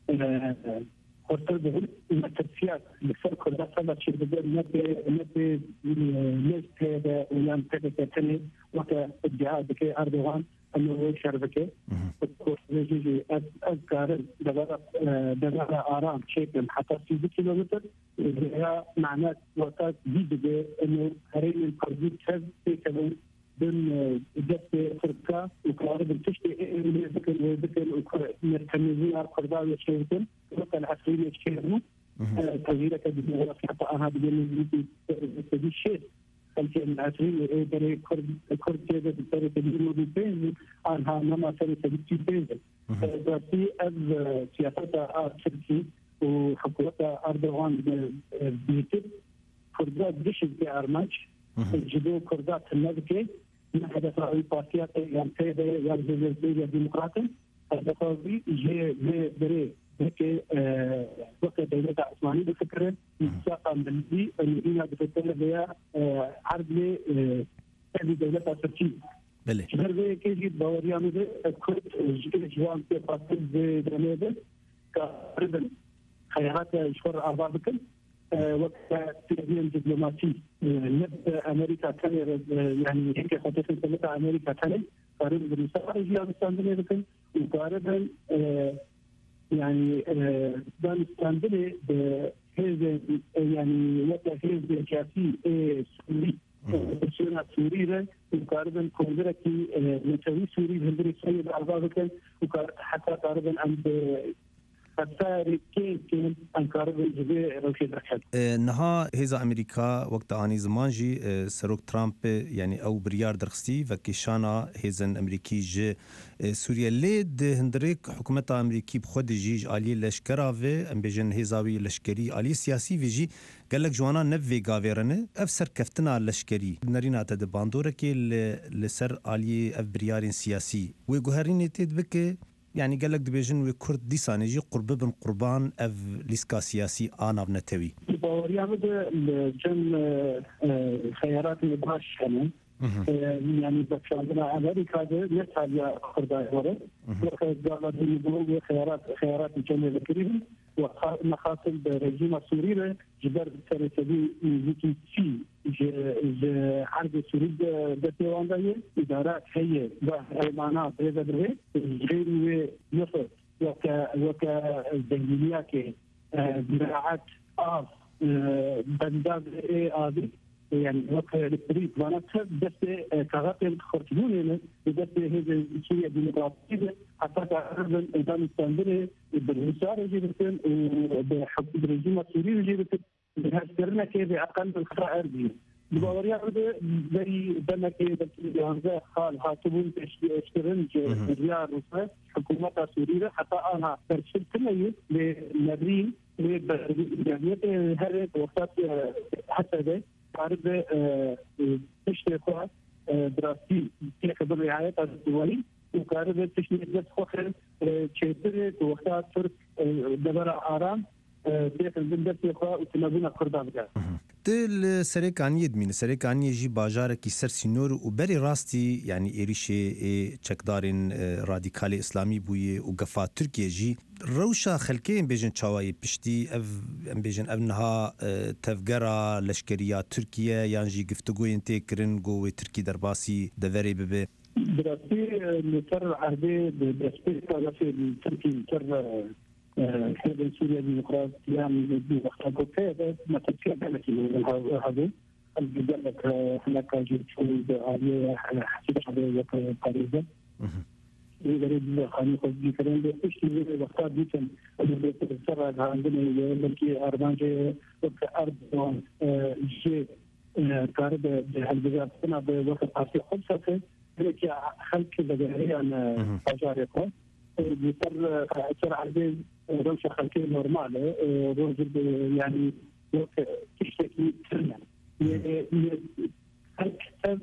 وتربه المتسيات لسر كردان صار شيء بدل نبي ليش هذا ويان كذا تاني وقت ادعاء بكي أردوغان أنه شربكة وتجي أذكر دبارة آرام شكل حتى 6 كيلومتر هي معناه وقت جديد إنه هرين القريب كذا كذا بين جت فرقة وقارب تشتي ذكر مركزين القربان يشتغلون وقت العصرية يشتغلون تغيير كذا حتى أنا بدي بدي شيء كان العصرية بري كرد كذا بتري تدينه بين عنها نما تري تدي بين بس أب سياسة تركي وحكومة أردوغان بيتب كردات دش بأرمج جدو كردات النبكة من هذا رأي بارتيات يعني كذا يعني زي ديمقراطي هذا قاضي جي بري هيك وقت دولة عثمانية بفكرة مستقى ملي المدينة بفكرة هي عرض لي هذه دولة تركيا. بله. هذا كيجي باوريانو ده كرد جيل جوان في فاصل زي دنيا كأردن خيارات شهر أربعة وقت تنظيم دبلوماسي نبدأ أمريكا كان يعني هيك خطة دولة أمريكا كان قارن بالمسار جيل السندني لكن وقارن يعني دان السندني بهذا يعني وقت هذا سياسي سوري سوريا سوريا وقارن كونغرسي متوي سوري هندري سيد أربعة كان وقارن حتى قارن عند نها هذا أمريكا وقت آني زمان جي سروك ترامب يعني أو بريار درخستي وكيشانا هذا أمريكي جي سوريا ليد هندريك حكومة أمريكي بخود جيج علي لشكرا في أم بيجن هزاوي لشكري علي سياسي في جي قال لك جوانا نفي غافيرنه أفسر كفتنا لشكري نرينا تد باندورة كي لسر علي أف بريار سياسي ويقهرين تد بك يعني قال لك دبيجن وكرد دي سانيجي قرب بن قربان اف ليسكا سياسي انا بنتوي يعمد الجن خيارات الباش كمان يعني بس عندنا امريكا يسعى يا قربان ورد وقال لي خيارات الجن الكريم ومخاطر برجيم السوري جبر سرسبي يجي في حرب سوري دتوانده ادارات هي بهيمانات هذا غير يصل وك الزنجيات زراعات بنداز آبی يعني وقت البريد معناتها بس كغطي خرطيون بس هذه سوريا ديمقراطية حتى تعرض إدام التنظير بالرسالة جيبتن وبحب الرجيم السوري جيبتن بهالسرنا كيف أقل من خطأ أرضي بوريا زي دمك هذا خال هاتبون تشتغل رياض وصف حكومة سوريا حتى أنا برشل كله لنبرين لجمعية هذا وقت حسب عرض تشتغل دراسي في خبر رعاية الدولي وكارب تشتغل خخر تشتغل وقت ترك دبر آرام في البلد في خوا وتنابون كردان دل سريكاني يدمين سريكاني يجي باجارة كي سرسينور وبري راستي يعني إيريشي تشكدارين راديكالي إسلامي بوي وقفا تركيا جي روشا خلكين بيجن شواي بشتي بيجن أبنها تفقرا لشكريا تركيا يانجي قفتقو ينتكرن قوي تركي درباسي دفري ببي دراسي نتر عهدي بسبيكا لفي تركي نتر حزب سوريا الديمقراطية يعني وقتها كذا ما تتكلم هذا قال لك هناك جيت عليه حسيت عليه قريبا يريد خاني قصدي كلام ده ايش اللي وقتها جيتن اللي بتصير عندنا ملكي اربانجي ارض شيء كارب بهالبلاد انا بوقت عارف خمسه لك خلق بدري انا تجارب بيصير عندي روشه خلقيه نورمال يعني تشتكي سنه خلق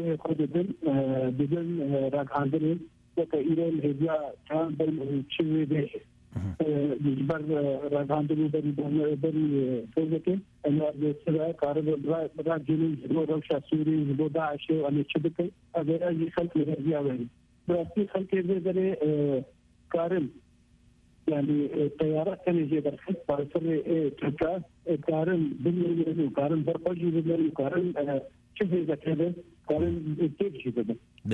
بدون راك عندنا وكايران هي كان بين شيء به بجبر راك عندنا بري فوزك انا بسرعه قارب راك جنين روشه سوري داعش وانا شبكه هذا اي خلق هي يعني بس خلق زي كارم يعني الطيارات كان يجي بالخط فصار تركا كارم بالمليون وكارم برقجي بالمليون وكارم شوف إذا كذا كارم تيجي كذا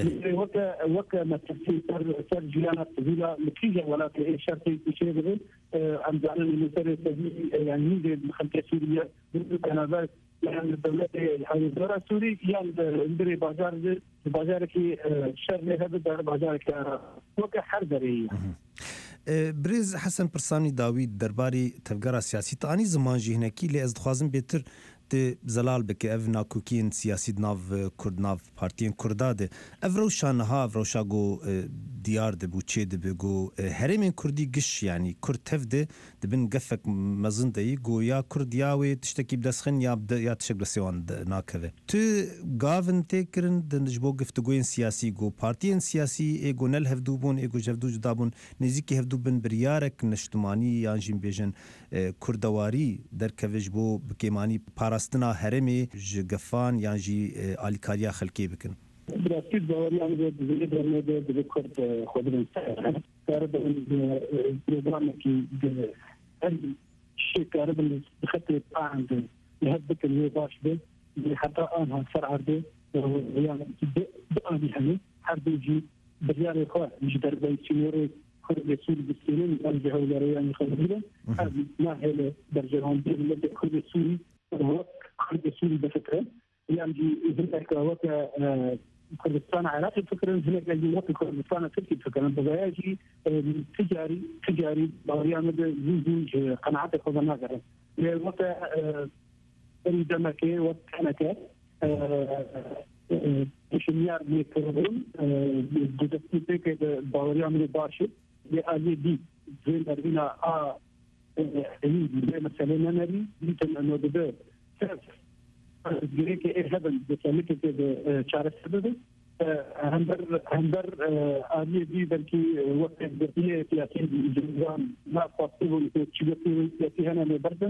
وكا ما تفسير صار جيانا طويلة نتيجة ولا في شرط شيء غير عم جعلنا المسار يعني نيجي خلق سوريا كندا يعني الدولة يعني الدولة السوري يعني ندري بازار كي شر هذا بازار كي وكا حربري بريز حسن برسامي داوود درباري تفقرا سياسي تاني زمان جي هناكي لي ازدخوازم بيتر تی زلال بک اف ناکوکین سیاسی ناو کرد ناو پارتین کرداده اف روشان ها اف روشاگو دیار دبو چه دبو هرمین کردی گش یعنی کرد تفده دبن قفك مزندی گو یا کرد یاوی تشتکی بدسخن یا تشک بسیوان ناکوه تو گاون تکرن دنجبو گفتگوین سیاسی گو پارتین سیاسی ایگو نل هفدو بون ایگو جفدو جدابون نزیکی هفدو بن بریارک نشتمانی یانجین بیجن کردواری در کوج بو بکیمانی پاراستنا هرمی جگفان یانجی آلیکاریا خلکی بکن براستی داری آن دیگه درمیده دیگه کرد خود نمی‌کنه کار به پروگرامی که هر شيء کار به خطر آنده يهدك اللي باش به حتى آنها سر عرضه يعني بآني همه هر بیجی بریار خواه مش در بیشتری خود سوری بسیاریم از جهولی يعني خودیه هر نهل در جهان دیگر خود سوری خود سوری بفكره يعني هناك وقت كردستان عراقي فكرة هناك اللي وقت كردستان تركي فكرة بغاياجي تجاري بغيان زوج قناعات خذ نظرة وقت عندما كي وقت كانت مشميار بيكرون بدستي تك بغيان باشد لألي دي زين أرينا مثلا نري بيتم أنه ده جريك إرهابا بسامك شعر السبب هەمبەر ئامیێبی بەلکی وەکێ سیاسی جوان ناخواستی بوون چیبەتی سیاسی هەنە لێ بەردن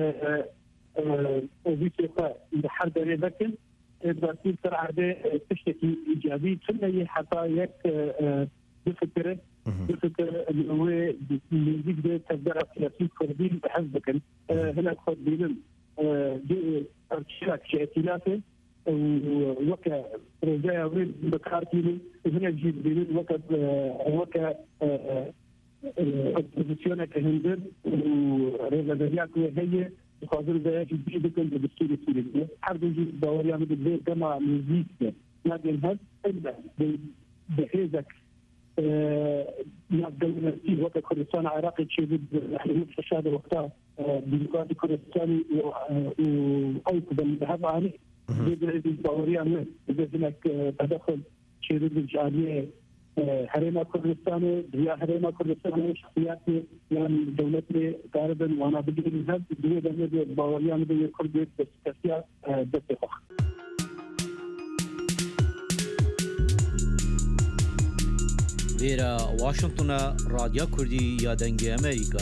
ویسێخوا هەر دەرێ دەکەن باسی سەر عادێ تشتێکی ئیجابی چنەیە حتا یەک بفکر ئەوێ نزیک دێت تەبدەرە سیاسی کوردی بەحەز بکەن هەنا خۆت بینن ئەرچیاک ئەتیلافێ وەکە ڕێگای ئەوێ بەکارتینن هەنە جیب بینن وەکە ئۆپۆزیسیۆنێکە هەندن ڕێگەدەریاک وێ هەیە خاطر ذلك يجب أن تدستور سوريا حرب يجب دوريا من البيت كما نزيد لكن هذا إلا بحيثك نقدر في وقت كردستان عراقي شيء نحن نفشل وقتها بلغات كردستاني وأيضا هذا عني دوريا من بذلك تدخل شيء بالجالية حريم كردستان يا حريم كردستان شخصيات يعني دولتي غالبا وانا بدي نهب بدي دمر باوريان بدي كرد بس كسيا دتخ ویرا واشنطن رادیو کردی یا دنگ امریکا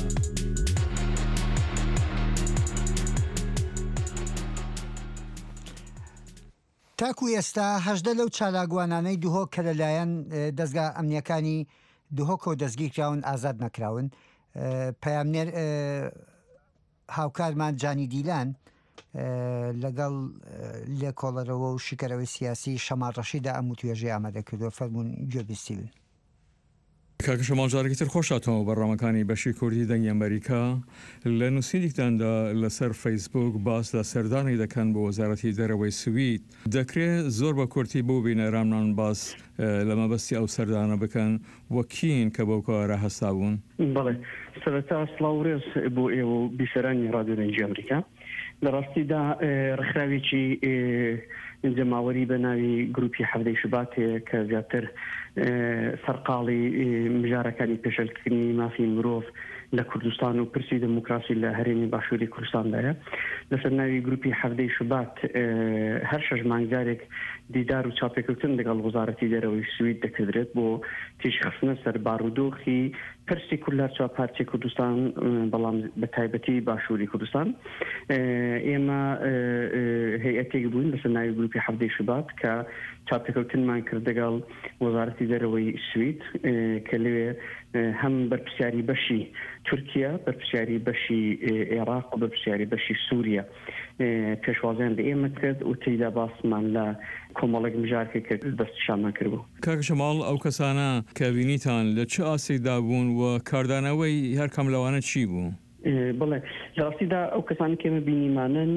تاکو ئێستا هەژدە لەو چالاگوانانەی دوهۆک کە لەلایەن دەستگا ئەمنیەکانی دوهۆکەوە دەستگیرکراون ئازاد نەکراون پەیامنێر هاوکارمان جانی دیلان لەگەڵ لێکۆڵەرەوە و شکەرەوەی سیاسی شەماڕەشیدا ئەم توێژەی ئامادەکردووە فەرموون گوێبیستی بن. کاکە شەماڵ تر خۆشاتەوە بەڕامەکانی بەشی کوردی دەنگی ئەمریکا لە نووسینێکداندا لەسەر فەیسبوک باس لە سەردانی دەکەن بۆ وەزارەتی دەرەوەی سوید دەکرێت زۆر بە کورتی بۆ بینەرانمان باس لە مەبەستی ئەو سەردانە بکەن وەکین کە بەو کارە هەستا بوون. بەڵێ سەرەتا سڵاوڕێز بۆ ئێوە و بیسەرانی ڕادیۆ دەنگی ئەمریکا لە ڕاستیدا ڕخراوێکی جەماوەری بە ناوی گروپی حەفدەی شوباتێ کە زیاتر سەرقاڵی مژارەکانی پێشەلکردنی مافی مرۆڤ لە کوردستان و پرسی دموکراسی لە هەرێمی باشووری کوردستاندایە لەسەر ناوی گروپی حەفدەی شوبات هەر شەش مانگارێک دیدار و چاپێککەوتن لەگەڵ وەزارەتی دەرەوەی سوید دەکردرێت بۆ تیشخستنە سەر بارودۆخی پرسی کورلار چاپارتی کوردستان بەڵام بە تایبەتی باشووری کوردستان ئێمە هەیئەتێک بووین لەسەر ناوی گروپی حەفدەی شوبات کە چاپێککەوتنمان کرد لەگەڵ وەزارەتی دەرەوەی سوید کە لەوێ هەم بەرپرسیاری بەشی تورکیا بەرپرسیاری بەشی عێراق و بەرپرسیاری بەشی سووریا پێشوازیان لە ئێمە کرد و تێیدا باسمان لە کۆمەڵێک مژارکە کرد دەستشانمان کردبوو. کاکە شەماڵ ئەو کەسانە کە بینیتان لە چه ئاسێکدا بوون و کاردانەوەی هەر کەم لەوانە چی بوو؟ بڵێ لە ڕاستیدا ئەو کەسانی کێمە بینیمانن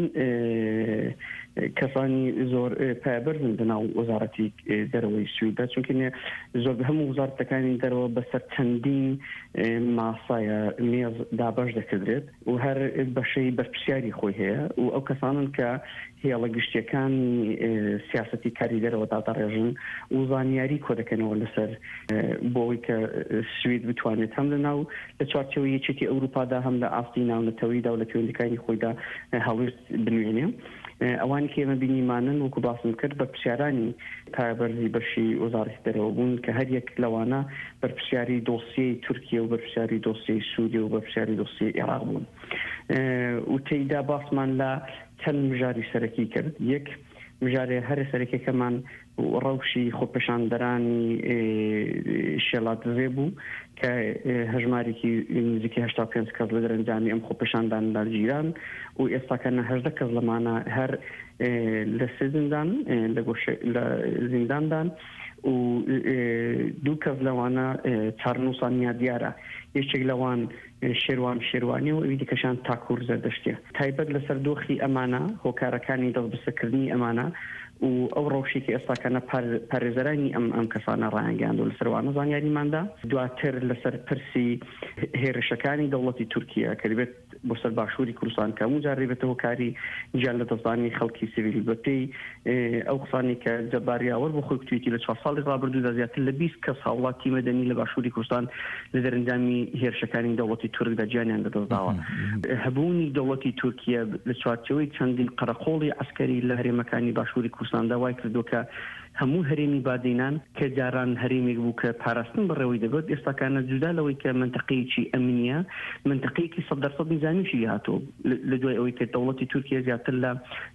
کەسانی زۆر پایبەرن لەناو وەزارەتی دەرەوەی سویددا چونکە زۆر هەموو وەزارەتەکانی دەرەوە بەسەر چەندین ماسایە مێز دابەش دەکردرێت و هەر بەشەی بەرپرسیاری خۆی هەیە و ئەو کەسانن کە هێڵە گشتیەکانی سیاسەتی کاری دەرەوە دادەڕێژن و زانیاری کۆ دەکەنەوە لەسەر بۆەوەی کە سوید بتوانێت هەم لەناو لە چوارچێوەی یەکێتی ئەوروپادا هەم لە ئاستی ناونەتەوەیدا و لە پەیوەندیەکانی خۆیدا هەڵوێست بنوێنێ ئەوانی کە ئێمە بینیمانن وەکو باسم کرد بە پرسیارانی پایبەرزی بەشی وەزارەتی دەرەوە بوون کە هەر یەک لەوانە بەرپرسیاری دۆسیەی تورکیا و بەرپرسیاری دۆسیەی سووریا و بەرپرسیاری دۆسیەی عێراق بوون و تێیدا باسمان لە چەند مژاری سەرەکی کرد. یەک مژارێ هەرە سەرەکیەکەمان ڕەوشی خۆپەشاندەرانی شێڵات زێ بوو کە هەژمارێکی نزیکی 85 کەس لە دەرەنجامی ئەم خۆپەشانداندا گیران و ئێستاکەنە 18 کەس لەمانە هەر لە سێ زیندان لە زینداندان و دوو کەس لەوانە چارنووسانیا دیارە یەکێک لەوان شێروانی و ئەوی دیکەشان تاکوور زەردەشتیە تایبەت لەسەر دۆخی ئەمانە هۆکارەکانی دەستبەسەرکردنی ئەمانە و ئەو ڕەوشێکی ئێستاکەنە پارێزەرانی ئەم کەسانە ڕایانگەاند و لەسەروانە زانیاریماندا دواتر لەسەر پرسی هێرشەکانی دەوڵەتی تورکیا کە دەبێت بۆ سەر باشووری کوردستان کە هەموو جار ڕێبێتەوە کاری گیان لە دەستانی خەڵکی سیڤیل بەپێی ئەو قسانی کە جەباریاوەر بۆ خۆی کوێتی لە 4 ساڵی ڕابردوودا زیاتر لە 20 کەس هاوڵاتی مەدەنی لە باشووری کوردستان لە دەرەنجامی هێرشەکانی دەوڵەتی تورکدا گیانیان لەدەستداوە. هەبوونی دەوڵەتی تورکیا لە چوارچەوەی چەندین قەرەقۆڵی عسکەری لە هەرێمەکانی باشووری کوردستاندا وای کردو کە هەموو هەرێمی بادینان کە جاران هەرێمێک بوو کە پاراستن بەڕێوەی دەبێت ئێستاکانە جودا لەوەی کە منتەقەیەکی ئەمنیە منتەقەیەکی 100% نظامیشی هاتووە لە دوای ئەوەی کە دەوڵەتی تورکیا زیاتر لە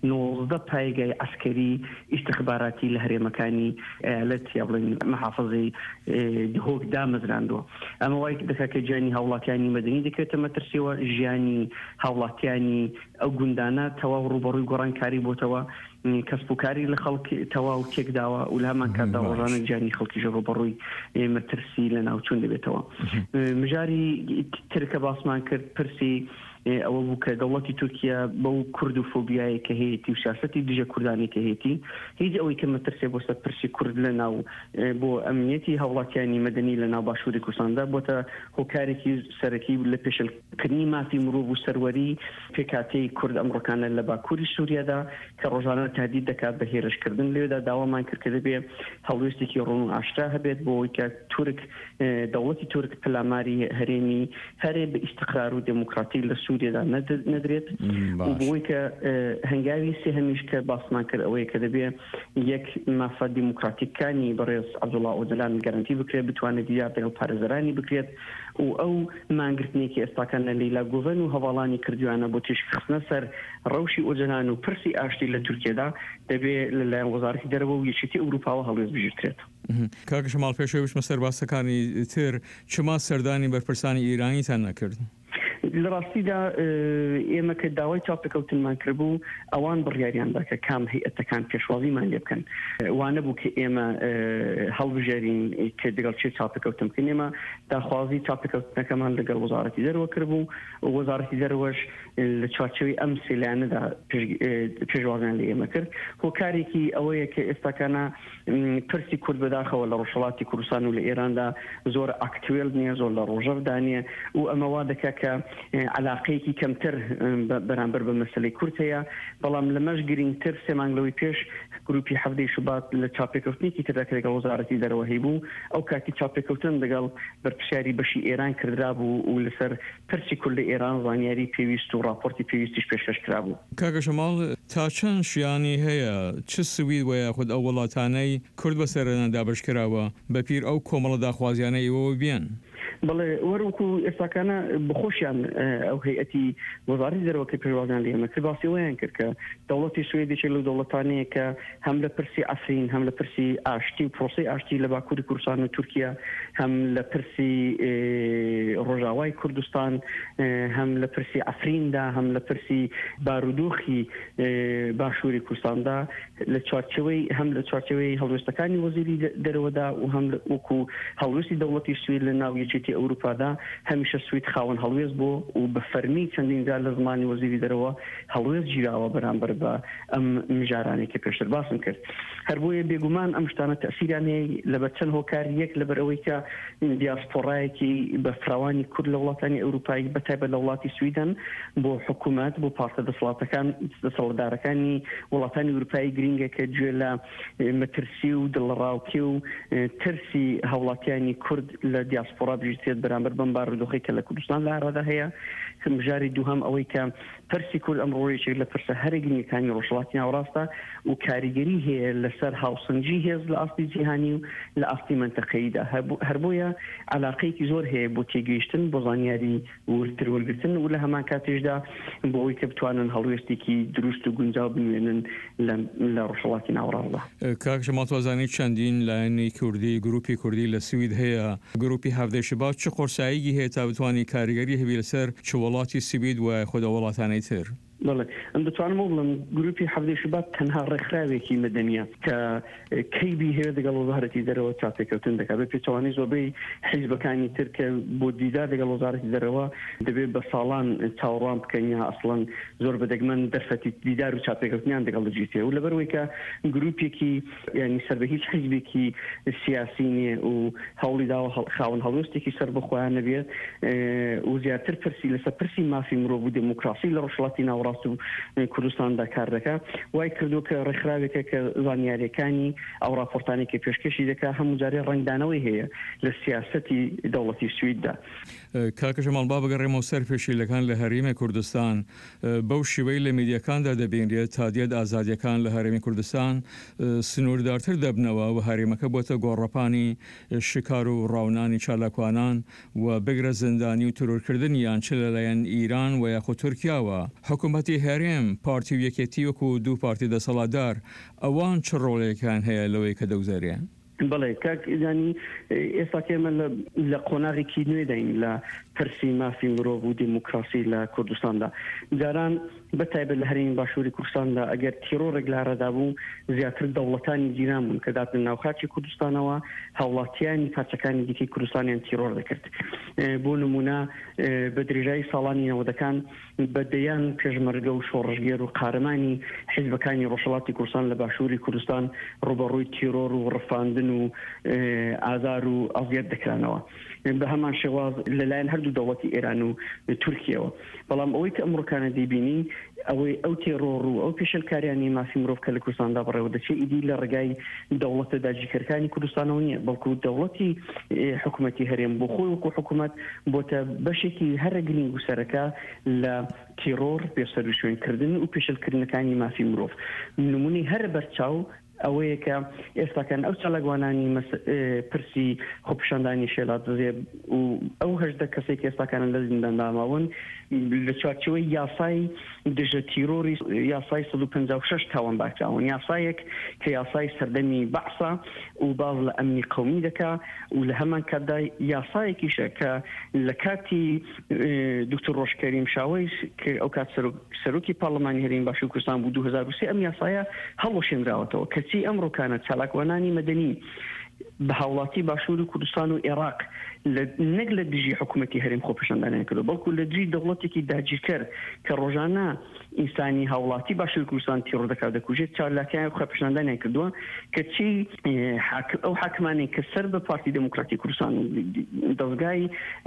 19 پایگای عسکەری ئیستخباراتی لە هەرێمەکانی ئەیالەت یا بڵێن محافظەی هۆک دامەزراندووە. ئەمە وای دەکات کە گیانی هاوڵاتیانی مەدەنی دەکرێتە مەترسیەوە، ژیانی هاوڵاتیانی ئەو گوندانە تەواو ڕوبەڕووی گۆڕانکاری بۆتەوە، کەسب و کاری لە خەڵکی تەواو تێکداوە و لە هەمان کاتدا ڕۆژانە گیانی خەڵکیش ڕوبەڕووی مەترسی لە ناوچوون دەبێتەوە. مژاری ترکە باسمان کرد پرسی ئەوە بوو کە دەوڵەتی تورکیا بەو کوردوفۆبیایە کە هەیەی و سیاسەتی دژە کوردانی کە هەیەی هیچ ئەوەی کە مەترسێ بۆ سەر پرسی کورد لە ناو بۆ ئەمنیەتی هاوڵاتیانی مەدەنی لە ناو باشووری کوردستاندا بۆتە هۆکارێکی سەرەکی لە پێشکردنی مافی مرۆڤ و سەروەری پێکاتەی کورد ئەمڕۆکانە لە باکووری سووریادا کە ڕۆژانە تهدید دەکات بە هێرشکردن لێدا داوامان کرد کە دەبێت هەڵوێستێکی ڕوون و ئاشکرا هەبێت بۆ ئەوەی کە تورک دەوڵەتی تورک پەلاماری هەرێمی هەرێ بە ئیستقرار و دموکراتی لە سووریادا نەدرێت و بۆی کە هەنگاوی سێهەمیش کە باسمان کرد ئەوەیە کە دەبێت یەک مافە دیموکراتیکانی بەڕێز عەبدوڵڵا ئۆجەلان گەرانتی بکرێت بتوانێت دیار و پارێزەرانی بکرێت و ئەو مانگرتنێکی ئێستاکان لە لەیلا گۆڤن و هەواڵانی کردویانە بۆ تێشکخستنە سەر ڕەوشی ئۆجەلان و پرسی ئاشتی لە تورکیادا دەبێت لەلایەن وەزارەتی دەرەوە و یەکێتی ئەوروپاوە هەڵوێست بژێترێت. کاکە شەماڵ پێشەوەی بچمە سەر باسەکانی تر چما سەردانی بەرپرسانی ئیرانیتان نەکرد؟ لە ڕاستیدا ئێمە کە داوای چاپەکەوتنمان کردبوو ئەوان بڕیاریاندا کە کام هەیئەتەکان پێشوازیمان لێ بکەن وانە بوو کە ئێمە هەڵبژێرین کە دەگەڵ چێ چاپەکەوتن بکەین. ئێمە داخوازی چاپەکەوتنەکەمان لەگەڵ وەزارەتی دەرەوە کردبوو و وەزارەتی دەرەوەش لە چوارچەوەی ئەم سێلانەدا پێشوازیان لە ئێمە کرد. هۆکارێکی ئەوەیە کە ئێستاکانە پرسی کورد بەداخەوە لە ڕۆژهەڵاتی کوردستان و لە ئێراندا زۆر ئاکتوێل نییە، زۆر لە ڕۆژەردا نییە و ئەمەوا دەکات کە علاقەیەکی کەمتر بەرامبەر بە مەسەلەی کورد هەیە. بەڵام لەمەش گرنگتر سێ مانگلەوەی پێش گروپی هەفتەی شوبات لە چاپێکەوتنێکی تردا کە لەگەڵ وەزارەتی دەرەوە هەیبوو ئەو کاتی چاپێکەوتن لەگەڵ بەرپرسیاری بەشی ئێران کردرا بوو و لەسەر پرسی کورد لە ئێران زانیاری پێویست و راپۆرتی پێویستیش پێشکەش کرا بوو. کاکە شەماڵ تا چەند شیانی هەیە چ سوید وەیە خود ئەو وڵاتانەی کورد بەسەرەنە دابشکراوە بەپیر ئەو کۆمەڵە داخوازیانەی ئەوە بیان؟ بەڵێ وەرەوەکو ئێستاکانە بخۆشیان ئەو هەیئەتی وەزارەتی دەرەوە کە پێشوازیان لە ئێمە کرد باسی ئەویان کرد کە دەوڵەتی سوێدێکی لەو دەوڵەتانەیە کە هەم لە پرسی ئەفرین هەم لە پرسی ئاشتی و پرۆسی ئاشتی لە باکووری کوردستان و تورکیا هەم لە پرسی ڕۆژاوای کوردستان هەم لە پرسی ئەفریندا هەم لە پرسی بارودۆخی باشووری کوردستاندا لە چوارچەوەی هەم لە چوارچەوەی هەڵوێستەکانی وەزیری دەرەوەدا و هەم وەکو هەڵوێستی دەوڵەتی سوید لە ناو یەکێتی ئەوروپادا هەمیشە سوید خاوەن هەڵوێست بوو و بە فەرمی چەندین جار لە زمانی وەزیری دەرەوە هەڵوێست گیراوە بەرامبەر بە ئەم مژارانێک کە پێشتر باسم کرد. هەر بۆیە بێگومان ئەم شتانە تەسیریان هەیە لەبەر چەند هۆکار یەک لەبەر ئەوەی کە دیاسپۆڕایەکی بە فراوانی کورد لە وڵاتانی ئەوروپایی بەتایبەت لە وڵاتی سویدن بۆ حکوومەت بۆ پارتە دەسەڵاتەکان دەسەڵاتدارەکانی وڵاتانی ئەوروپایی گرنگە کە گوێ لە مەترسی و دڵڕاوکی و ترسی هەوڵاتیانی کورد لە دیاسپۆڕا بژێت بەرامبەر بەم بارودۆخی کە لە کوردستان لە ئارادا هەیە. مژاری دووهەم ئەوەی کە پرسی کورد ئەمڕۆیەکێک لە پرسە هەرە گرنگەکانی ڕۆژهەڵاتی ناوەڕاستە و کاریگەری هەیە لەسەر هاوسەنگی هێز لە ئاستی جیهانی و لە ئاستی منتەقەییدا. هەر بۆیە علاقەیەکی زۆر هەیە بۆ تێگەیشتن بۆ زانیاری ورتر وەرگرتن و لە هەمان کاتێشدا بۆ ئەوەی کە بتوانن هەڵوێستێکی دروست و گونجاو بنوێنن لە ڕۆژهەڵاتی ناوەڕاستدا. کاک شەماڵ توازانی چەندین لایەنی کوردی گروپی کوردی لە سوید هەیە گروپی هەفتەی شوبات چه قورساییەکی هەیە تا بتوانانی کاریگەری هەبی لەسەر چ وڵاتی سوید و خۆدا وڵاتانەی تر؟ بەڵێ ئەم دەتوانم بڵم گروپی حەفدەی شوبات تەنها ڕێکخراوێکی مەدەنیە کە کەیبی هەیە لەگەڵ وەزارەتی دەرەوە چاپێکەوتن دەکات بە پێچەوانەی زۆربەی حیزبەکانی تر کە بۆ دیدار لەگەڵ وەزارەتی دەرەوە دەبێت بە ساڵان چاوەڕوان بکەین یا ئەسڵەن زۆر بەدەگمەن دەرفەتی دیدار و چاپێکەوتنیان لەگەڵ دەجێتێ و لەبەرەوەی کە گروپێکی ینی سەر بە هیچ حیزبێکی سیاسی نییە و هەوڵی داوە خاوەن هەڵوێستێکی سەر بخۆیان نەبێت و زیاتر پرسی لەسەر پرسی مافی مرۆڤ و دموکراسی لە ڕۆژهەڵاتی ناوەڕاست و کوردستاندا کار دەکات وای کردو کە ڕێکخراوێکە کە زانیاریەکانی ئەو راپۆرتانێکی پێشکەشی دەکات هەموو جارێ ڕنگدانەوەی هەیە لە سیاسەتی دەوڵەتی سویددا. کاکە ژەماڵ با بگەڕێمەوە سەر پێشیلەکان لە هەرێمی کوردستان بەو شێوەی لە میدیەکاندا دەبینرێت تا دێت ئازادیەکان لە هەرێمی کوردستان سنووردارتر دەبنەوە و هەرێمەکە بۆتە گۆڕەپانی شکار و ڕاونانی چالاکوانان و بگرە زندانی و ترورکردنیان چ لەلایەن ئیران و یاخود تورکیاوە. حکوومەتی هەرێم پارتی و یەکێتی وەکو دوو پارتی دەسەڵاتدار ئەوان چ ڕۆڵێکیان هەیە لەوەی کە دەوزەریان؟ بەڵێ کاک ینی ئێستا کێمە لە قۆناغێکی نوێ دەین لە پرسی مافی مرۆڤ و دیموکراسی لە کوردستاندا جاران بەتایبەت لە هەرێمی باشووری کوردستاندا ئەگەر تیرۆڕێک لارەدا بوو زیاتر دەوڵەتانی جیران بوون کە داتن ناوخاچی کوردستانەوە هاوڵاتیانی پارچەکانی دیکەی کوردستانیان تیرۆڕ دەکرد. بۆ نمونە بە درێژایی ساڵانی نەوەدەکان بەدەیان پێشمەرگە و شۆڕژگێر و قارەمانی حیزبەکانی ڕۆژهەڵاتی کوردستان لە باشووری کوردستان ڕوبەڕووی تیرۆڕ و ڕفاندن و ئازار و ئەزیەت دەکرانەوە بە هەمان شێواز لەلایەن هەردوو دەوڵەتی ئێران و تورکیەوە. بەڵام ئەوەی کە ئەمڕۆکانە دەیبینی ئەوەی ئەو تێڕۆڕ و ئەو پێشەلکاریانی مافی مرۆڤ کە لە کوردستاندا بڕێوە دەچێت ئیدی لە ڕێگای دەوڵەتە داگیرکەرەکانی کوردستانەوە نییە بەڵکو دەوڵەتی حکوومەتی هەرێم بۆ خۆی وەکو حکوومەت بۆتە بەشێکی هەرە گرنگ و سەرەکە لە تیرۆڕ بێسەر و شوێنکردن و پێشەلکردنەکانی مافی مرۆڤ. نمونەی هەرە بەرچاو ئەوەیە کە ئێستاکەن ئەو چالاگوانانی پرسی خۆپیشاندانی شێلات دەزێ و ئەو هەژدە کەسێک ئێستاکانە لە زینداندا لە چوارچەوەی یاسای دژە تیرۆری یاسای 156 تاوان باکراون یاسایەک کە یاسای سەردەمی بەعسا و باز لە ئەمنی قەومی دەکا و لە هەمان کاتدا یاسایەکیشە کە لە کاتی دکتۆر ڕۆژکەریم شاوەی کە ئەو کات سەرۆکی پارلەمانی هەرێمی باشووری کوردستان بوو 2003 ئەم یاسایە هەڵۆشێنراوەتەوە کەچی ئەمڕۆکانە چالاکوانانی مەدەنی بە هاوڵاتی باشووری کوردستان و عێراق نەک لە دژی حکوومەتی هەرێم خۆپیشاندانیان کردو بەڵکو لە دژی دەوڵەتێکی داگیرکەر کە ڕۆژانە ئینسانی هاوڵاتی باشووری کوردستان تیرۆر دەکات دەکوژێت چالاکیان خۆپیشاندانیان کردووە کە چی ئەو حاکمانێک کە سەر بە پارتی دموکراتی کوردستان دەستگای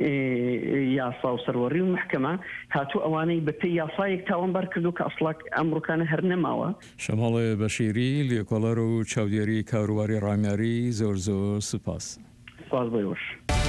یاسا و سەروەڕی و محکەمە هاتوو ئەوانەی بە پێی یاسایەک تاوانبار کردو کە ئەسڵاک ئەمڕۆکانە هەر نەماوە. شەماڵێ بەشیری لێکۆڵەر و چاودێری کاروباری ڕامیاری زۆر زۆر سوپاس. سپاس بۆیەوەش.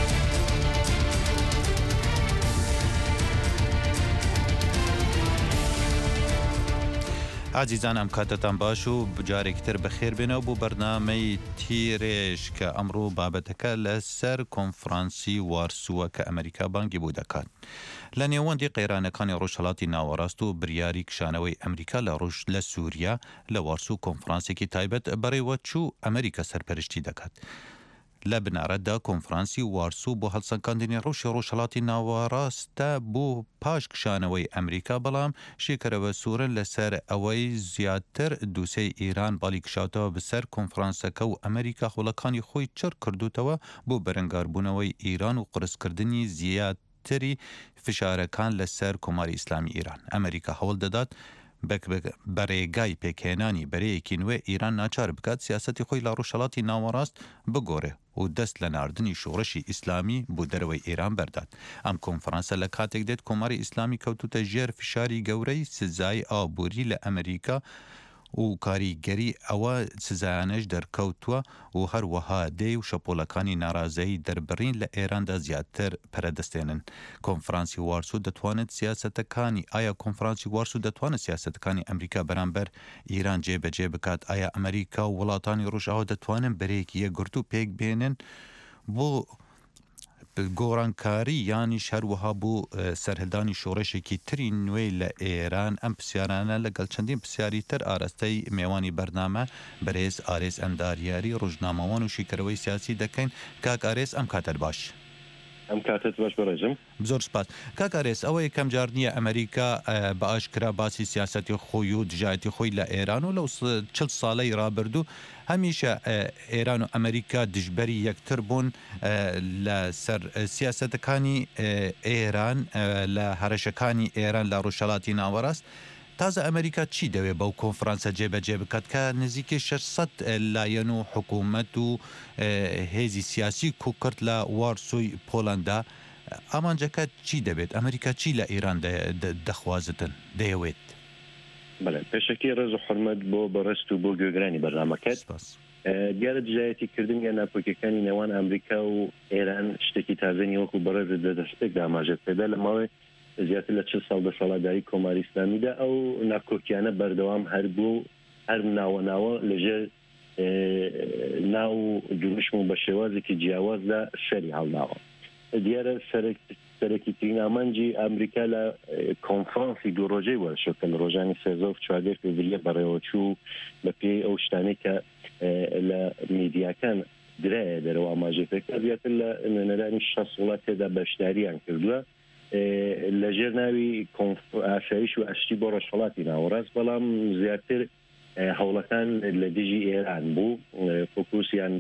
عزیزان ئەم کاتتان باش و بجارێکی تر بەخێر بێنەوە بۆ بەرنامەی تیرێژ کە ئەمڕۆ بابەتەکە لەسەر کۆنفرانسی وارسووە کە ئەمریکا بانگی بۆ دەکات. لە نێوەندی قەیرانەکانی ڕۆژهەڵاتی ناوەڕاست و بریاری کشانەوەی ئەمریکا لە ڕۆژ لە سووریا لە وارسوو کۆنفرانسێکی تایبەت بەڕێوە چوو ئەمریکا سەرپەرشتی دەکات. لە بنارەتدا کۆنفرانسی وارسوو بۆ هەڵسەنگاندنی ڕۆژی ڕۆژهەڵاتی ناوەڕاستە بۆ پاش کشانەوەی ئەمریکا بەڵام شێکەرەوە سوورن لەسەر ئەوەی زیاتر دووسەی ئیران باڵی کشاوتەوە بەسەر کۆنفرانسەکە و ئەمریکا خۆڵەکانی خۆی چڕ کردوتەوە بۆ بەرەنگاربوونەوەی ئیران و قرسکردنی زیاتری فشارەکان لەسەر کۆماری ئیسلامی ئیران. ئەمریکا هەوڵ دەدات بەڕێگای پێکهێنانی بەرەیەکی نوێ ئیران ناچار بکات سیاسەتی خۆی لە ڕۆژهەڵاتی ناوەڕاست بگۆڕێ و دەست لە ناردنی شۆڕشی ئیسلامی بۆ دەرەوەی ئێران بەردات. ئەم کۆنفرانسە لە کاتێک دێت کۆماری ئیسلامی کەوتوتە ژێر فشاری گەورەی سزای ئابووری لە ئەمریکا و کاریگەری ئەوە سزایانەش دەرکەوتووە و هەروەها دێ و شەپۆلەکانی ناڕازایی دەربڕین لە ئێراندا زیاتر پەرەدەستێنن. کۆنفرانسی وارسوو دەتوانێت سیاسەتەکانی ئایا کۆنفرانسی وارسوو دەتوانێت سیاسەتەکانی ئەمریکا بەرامبەر ئیران جێبەجێ بکات؟ ئایا ئەمریکا و وڵاتانی ڕۆژئاوا دەتوانن بەرەیەکی یەکگرت و پێک بێنن بۆ گۆڕانکاری یانی هەروەها بوو سەرهەدانی شۆڕشێکی تری نوێی لە ئێران؟ ئەم پرسیارانە لەگەڵ چەندین پرسیاری تر ئاراستەی میێوانی بەرنامە بەرێز ئارێز ئەنداریاری ڕۆژنامەوان و شیکەرەوەی سیاسی دەکەین. کاک ئارێز ئەم کاتەر باش. ئەم کاتت باش بەڕێزم زۆر سپاس کاکارێس ئەوە یەکەم جار نییە ئەمریکا بە ئاشکرا باسی سیاسەتی خۆی و دژایەتی خۆی لە ئێران و لەو 40 ساڵەی ڕابردوو هەمیشە ئێران و ئەمریکا دژبەری یەکتر بوون لەسەر سیاسەتەکانی ئێران لە هەرەشەکانی ئێران لە ڕۆژهەڵاتی ناوەڕاست تازە ئەمریکا چی دەوێت بەو کۆنفرانسە جێبەجێ بکات کە نزیکەی 600 لایەن و حکوومەت و هێزی سیاسی کوکرد لە وارسۆی پۆڵەندا ئامانجەکە چی دەبێت ئەمریکا چی لە ئێران دەخوازتن دەیەوێت بەڵێ پێشەکی ڕێز و حرمەت بۆ بەڕست و بۆ گوێگرانی بەرنامەکەت دیارە دژایەتی کردن یا ناپۆکیەکانی نێوان ئەمریکا و ئێران شتێکی تازەنی وەکو بەڕێز دەستێک داماژێت پێدا لەماوەی زیاتر لە 40 ساڵ بەسەڵاتداری کۆماری ئیسلامیدا ئەو ناکۆکیانە بەردەوام هەربوو هەر ناوە لەژێر ناو دروشم و بە شێوازێکی جیاوازدا سەری هەڵناوە دیارە سەرەکیترین ئامانجی ئەمریکا لە کۆنفرانسی دوو ڕۆژەی وەرشۆکە لە ڕۆژانی 13 فێڤریە بەڕێوەچوو بە پێی ئەو شتانەی کە لە میدیاکان درایە دەرەوە ئاماژەکە زیاتر لە نوێنەرانی 6 وڵات تێدا بەشداریان کردووە لەژێر ناوی ئاسایش و ئەشتی بۆ ڕۆژهەڵاتی ناوەڕاست بەڵام زیاتر هەوڵەکان لە دژی ئێران بوو فۆکوسیان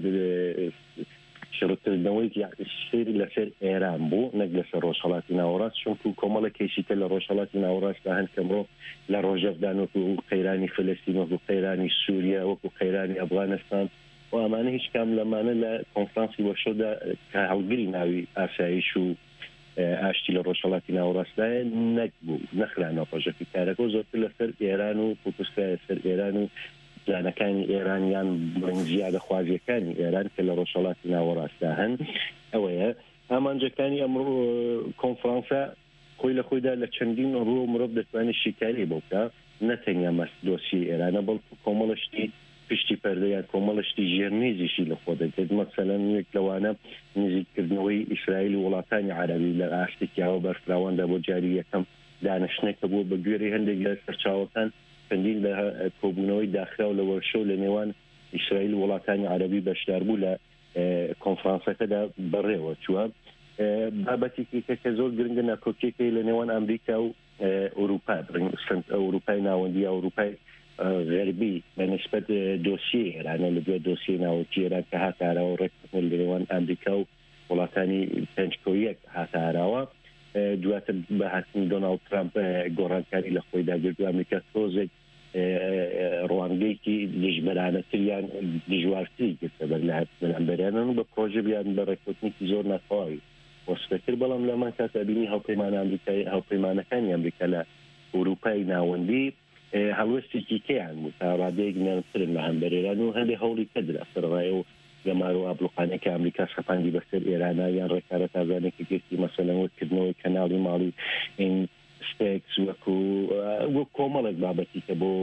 شڕکردنەوەی شێری لەسەر ئێران بوو نەک لەسەر ڕۆژهەڵاتی ناوەڕاست چونکو کۆمەڵە کەیسیکە لە ڕۆژهەڵاتی ناوەڕاستدا هەند کەمڕۆ لە ڕۆژەفدان وەکو قەیرانی فلەستین وەکو قەیرانی سووریا وەکو قەیرانی ئەفغانستان و ئەمانە هیچ کام لەمانە لە کۆنفرانسی وەرشۆدا کە هەڵگری ناوی ئاسایش و ئاشتی لە ڕۆژهەڵاتی ناوەڕاستدایە نەکبوو نەخرانەوە پڕۆژەکەی کارەکە زۆرتر لەسەر ئێران و فۆکوسکایە سەر ئێران و زانەکانی ئێرانیان زیادە خوازیەکانی ئێران کە لە ڕۆژهەڵاتی ناوەڕاستدا هەن ئەوەیە ئامانجەکانی ئەمڕۆ کۆنفرانسە خۆی لە خۆیدا لە چەندین ڕوو مرۆڤ دەتوانێت شیکاری بۆ بکە نەتەنیا دۆسی ئێرانە بەڵکو کۆمەڵشتی پشتی پەردەیان کۆمەڵشتی ژێرنیزیشی لە خۆ دەکرێت مەسەلەن یەک لەوانە نزیککردنەوەی ئیسرائیل و وڵاتانی عەرەبی لە ئاشتێکیاوە بەرفراواندا بۆ جاری یەکەم دانیشتنێکە بوو بە گوێرەی هەندێک لە سەرچاوەکان چەندین لە کۆبوونەوەی داخراو لە وەرشۆ لە نێوان ئیسرائیل و وڵاتانی عەرەبی بەشدار بوو لە کۆنفرانسەکەدا بەڕێوە چووە بابەتێکی کە زۆر گرنگە ناکۆکیەکەی لە نێوان ئەمریکا و ئەوروپا ئەوروپای ناوەندی ئەوروپای غەربی بەنسبەت دۆسیە ئێرانە لە دوێ دۆسی ناوەکی ئێران کە هاتاراوە ڕێککردن لە نێوان ئەمریکا و وڵاتانی پێنجکۆیەک هاتاراوە دواتر بە هاتنی دۆناڵد ترامپ گۆڕانکاری لە خۆی داگرت و ئەمریکا تۆزێک ڕوانگەیەکی دژمەرانەتریان دژوارتری گرتە بەر لە هاتنە ئەمبەریانن و بە پرۆژە بیان بە ڕێککەوتنێکی زۆر ناتەواوی وەسفەکرد بەڵام لەمان کاتە بینی هاوپەیمانەکانی ئەمریکا لە ئەوروپای ناوەندی هەڵوەستێکی کەیان بوو تا ڕادەیەک نێنترن لە هەمبەرێران و هەندێک هەوڵی کەدرا سەرڕای و گەمار و ئابلوقانێکی ئەمریکا سەپاندی بەسەر ئێرانە یان ڕێکارە تازانێکی گرتی مەسەلەن وەکردنەوەی کەناڵی ماڵی این ستێکس وەکو کۆمەڵێک بابەتی کە بۆ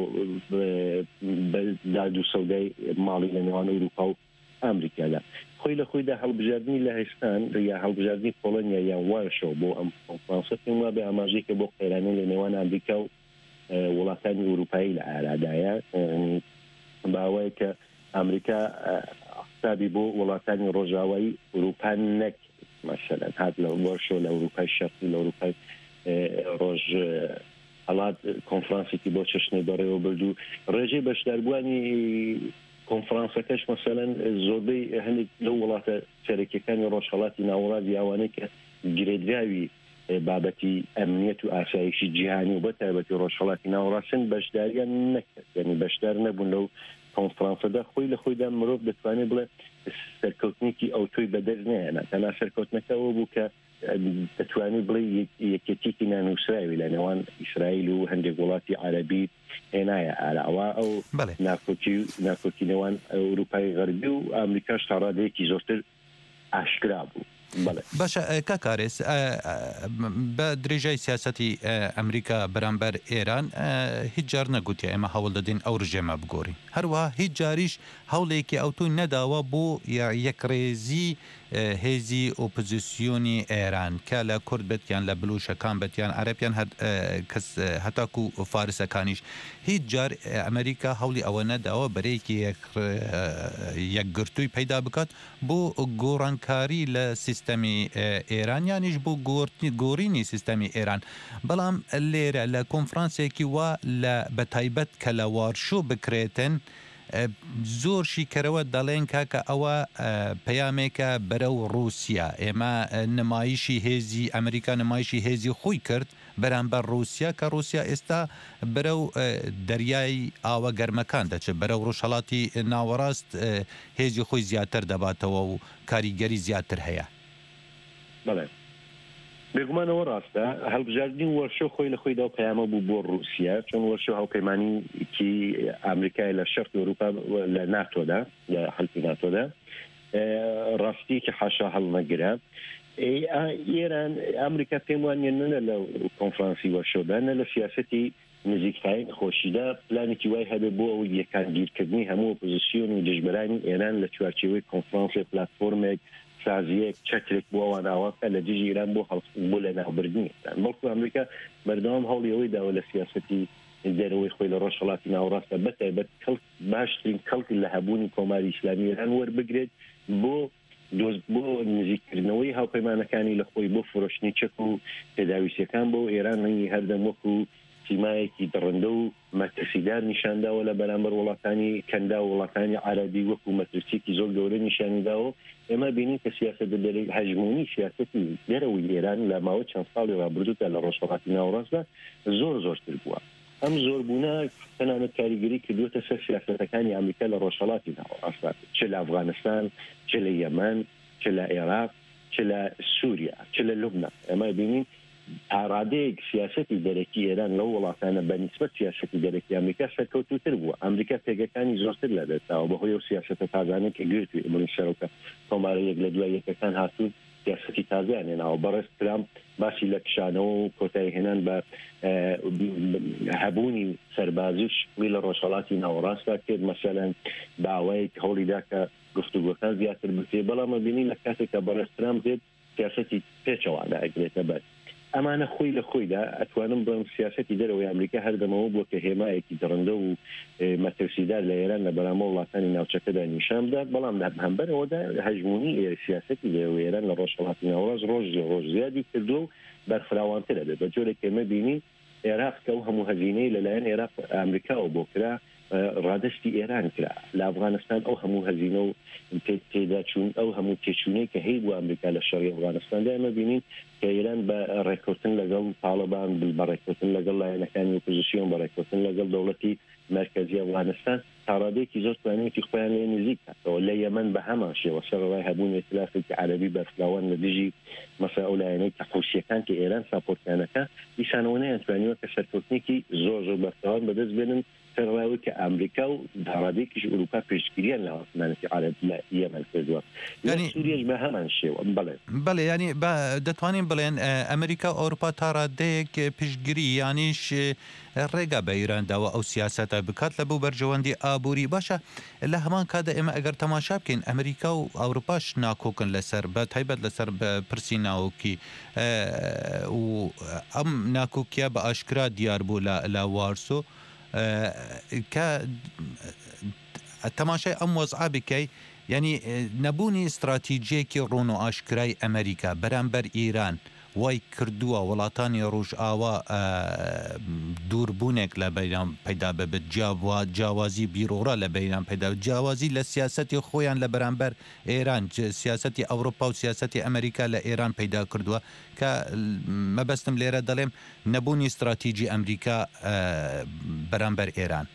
داد و سەودای ماڵی لە نێوان ئەوروپا و ئەمریکادا خۆی لە خۆیدا هەڵبژاردننی لە هێستان یا هەڵبژاردننی پۆڵەنیا یان وارشەوە بۆ ئەم کۆنفرانسە پێم وابێ ئاماژەیەکە بۆ قەیرانی لە نێوان ئەمریکا و وڵاتانی ئەوروپایی لە ئارادایە باوەیە کە ئەمریکا حسابی بۆ وڵاتانی ڕۆژاوایی ئەوروپا نەک مەسەلەن هات لە وەرشۆ لە ئەوروپای شەرقی لە ئەوروپای ڕۆژ هەڵات کۆنفرانسێکی بۆ چەشنەی بەڕێوە بردو ڕێژەی بەشداربووانی کۆنفرانسەکەش مەسەلەن زۆربەی هەندێک لەو وڵاتە سەرەکیەکانی ڕۆژهەڵاتی ناوەڕاستی ئەوانەی کە گرێدراوی بابەتی ئەمنیەت و ئاسایشی جیهانی و بە تایبەتی ڕۆژهەڵاتی ناوەڕاستن بەشداریان نەکرد یعنی بەشدار نەبوون لەو کۆنفرانسەدا خۆی لە خۆیدا مرۆڤ دەتوانێت بڵێ سەرکەوتنێکی ئەو تۆی بەدەست نهێنا تەنها سەرکەوتنەکەەوە بوو کە دەتوانێت بڵێ یەکێتیکی نانووسراوی لە نێوان ئیسرائیل و هەندێک وڵاتی عەرەبی هێنایە ئاراوە ئەو ناکۆکی نێوان ئەوروپای غەربی و ئەمریکاش تا ڕادەیەکی زۆرتر ئاشکرا بوو. باشە کاکارێس بە درێژای سیاسەتی ئەمریکا بەرامبەر ئێران هیچ جار نەگوتیە ئێمە هەوڵ دەدەین ئەو ڕژێمە بگۆڕین هەروەها هیچ جاریش هەوڵێکی ئەوتوی نەداوە بۆ یەکڕێزی هێزی ئۆپۆزیسیۆنی ئێران کە لە کورد بێتیان لە بلوشەکان بەتیان عەرەبیان کەس هەتاکو فارسەکانیش هیچ جار ئەمریکا هەوڵی ئەوە نەداوە بەرەیەکی یەکگرتووی پەیدا بکات بۆ گۆڕانکاری لە سیستەمی ئێران یانیش بۆ گۆڕینی سیستەمی ئێران بەڵام لێرە لە کۆنفرانسێکی وا لە بەتایبەت کە لە وارشۆ بکرێتن زۆرشی کەرەوە دەڵێن کاکە ئەوە پەیامێکە بەرەو رووسیا ئێمە نمایشی هێزی ئەمریکا نمایشی هێزی خۆی کرد بەرامبەر رووسیا کە رووسیا ئێستا بەرەو دەریای ئاوە گەرمەکان دەچێت بەرەو ڕۆژهەڵاتی ناوەڕاست هێزی خۆی زیاتر دەباتەوە و کاریگەری زیاتر هەیە. بەڵێ بێگومانەوە ڕاستە هەڵبژاردننی وەرشۆ خۆی لە خۆیدا و پەیامە بوو بۆ رووسیا چۆن وەرشۆ هاوپەیمانیکی ئەمریکای لە شەرقی ئەوروپا لە ناتۆدا لە حەلفی ناتۆدا ڕاستیەکی حاشا هەڵنەگرە ئێران ئەمریکا پێم وانە نە لە کۆنفرانسی وەرشۆدا نە لە سیاسەتی نزیکترین خۆشیدا پلانێکی وای هەبێ بۆ ئەو یەکانگیرکردنی هەموو ئۆپۆزیسیۆن و دژبەرانی ئێران لە چوارچێوەی کۆنفرانسی پلاتفۆرمێک سازیەک چەکرێک بۆ ئەوان ئاواکە لە دژی ئیران بۆ لە ناوبردنی بەڵکو ئەمریکا بەردەوام هەوڵی ئەوەی داوە لە سیاسەتی دەرەوەی خۆی لە ڕۆژهەڵاتی ناوەڕاستە بەتایبەت باشترین کەڵکی لە هەبوونی کۆماری ئیسلامی ئێران وەربگرێت بۆ نزیککردنەوەی هاوپەیمانەکانی لە خۆی بۆ فرۆشتنی چەک و پێداویستەکان بۆ ئێرانی هەردەم وەکو سیمایەکی دڕندە و مەترسیدار نیشانداوە لە بەرامبەر وڵاتانی کەندا و وڵاتانی عەرەبی وەکو مەترسیکی زۆر گەورە نیشانیداوە ئێمە بینین کە سیاسەت دەرەی هەژمونی سیاسەتی دەرەوەی ئێران لە ماوە چەند ساڵی ڕابردوودا لە ڕۆژهەڵاتی ناوەڕاستدا زۆرتر بووە ئەم زۆربوونە تەنانەت کاریگەری کردووەتە سەر سیاسەتەکانی ئەمریکا لە ڕۆژهەڵاتی ناوەڕاستدا چ لە ئەفغانستان چ لە یەمەن چ لە عێراق چ لە سووریا چ لە لوبنان ئێمە بینین ئارادەیەک سیاسەتی دەرەکی ئێران لەو وڵاتانە بەنسبەت سیاسەتی دەرەکی ئەمریکا سەرکەوتووتر بووە ئەمریکا پێگەکانی زۆرتر لە دەستاوە بەهۆی ئەو سیاسەتە تازانەی کە گرتووی ئەمری شەرەوەکە تۆمارە یەک لە دوای یەکەکان هاتوون سیاسەتی تازیان هێناوە بەڕێز ترامپ باسی لە کشانەوە و کۆتایی هێنان بە هەبوونی سەربازیش وی لە ڕۆژهەڵاتی ناوەڕاستدا کرد مەسەلەن باوەیەک هەوڵیدا کە گفتوگۆکان زیاتر بکرێ بەڵام بینین لە کاتێکە بەڕێز ترامپ دێت سیاسەتی پێچەوانە ئەگرێتە بەر ئەمانە خۆی لە خۆیدا ئەتوانم بڵم سیاسەتی دەرەوەی ئەمریکا هەردەمەوە بووە کە هێمایەکی دڕندە و مەترسیدار لە ئێران لە بەرامە وڵاتانی ناوچەکەدا نیشان بدات بەڵام هەمبەرەوەدا هەژمونی سیاسەتی دەرەوەی ئێران لە ڕۆژهەڵاتی ناوەڕاست ڕۆژ زیادی کردووە و بەرفراوانترە بێت بە جۆرێک ئێمە بینین عێراق کە و هەموو هەزینەی لەلایەن عێراق ئەمریکاوە بۆ کرا ڕادستی ئێران کرا لە ئەفغانستان ئەو هەموو هەزینە و تێدا چوون ئەو هەموو تێچوونەی کە هەیە بۆ ئەمریکا لە شەڕی ئەفغانستاندا ئێمە بینین کە ئێران بە ڕێککەوتن لەگەڵ تاڵبان بە ڕێککەوتن لەگەڵ لایەنەکانی ئۆپۆزیسیۆن بە ڕێککەوتن لەگەڵ دەوڵەتی مرکزی ئەفغانستان تاڕادێکی زۆر توانێتی خۆیان لێ نزیک کاتەوە لە یەمەن بە هەمان شێوە سەرڕای هەبوون ئێتلافێکی عەرەبی بەرفراوان لە دژی مەسا ئەو لایەنەی کە حوسیەکان کە ئێران ساپۆرتیانەکە دیسانەوە نەیانتوانیوە کە سەرکەوتنێکی زۆر بەرفراوان بەدەست بێنن سەرڕاوی کە ئەمریکا و داڕادێکیش ئوروپا پێشگیریان لە هەڵاتمانێتی عەرەب لە یەمەن کردووە سووریەش بە هەمان شێوە بەڵێ ینی دەتوانین بڵێن ئەمریکا و ئەوروپا تا ڕادەیەک پشتگیری یانیش ڕێگا بە ئیرانداوە ئەو سیاسەتە بکات لە بوو بەرژەوەندی ئابووری باشە لە هەمان کادا ئێمە ئەگەر تەماشا بکەین ئەمریکا و ئەوروپاش ناکۆکن لەسەر بە تایبەت لەسەر پرسی ناوکی و ئەم ناکۆکیە بە ئاشکرا دیار بوو لە وارسۆ کە تەماشای ئەم وەزعا بکەی یعنی نەبوونی استراتیجیەکی ڕۆن و ئاشکرای ئەمریکا بەرامبەر ئیران وای کردووە وڵاتانی ڕۆژئاوا دووربوونێک لە بەیران پەیدا ببێت جیاوازی بیرۆڕە لە بەیران پەیدا جیاوازی لە سیاسەتی خۆیان لە بەرامبەر ئێران سیاسەتی ئەوروپا و سیاسەتی ئەمریکا لە ئێران پەیدا کردووە کە مەبەستم لێرە دەڵێم نەبوونی استراتیجی ئەمریکا بەرامبەر ئێران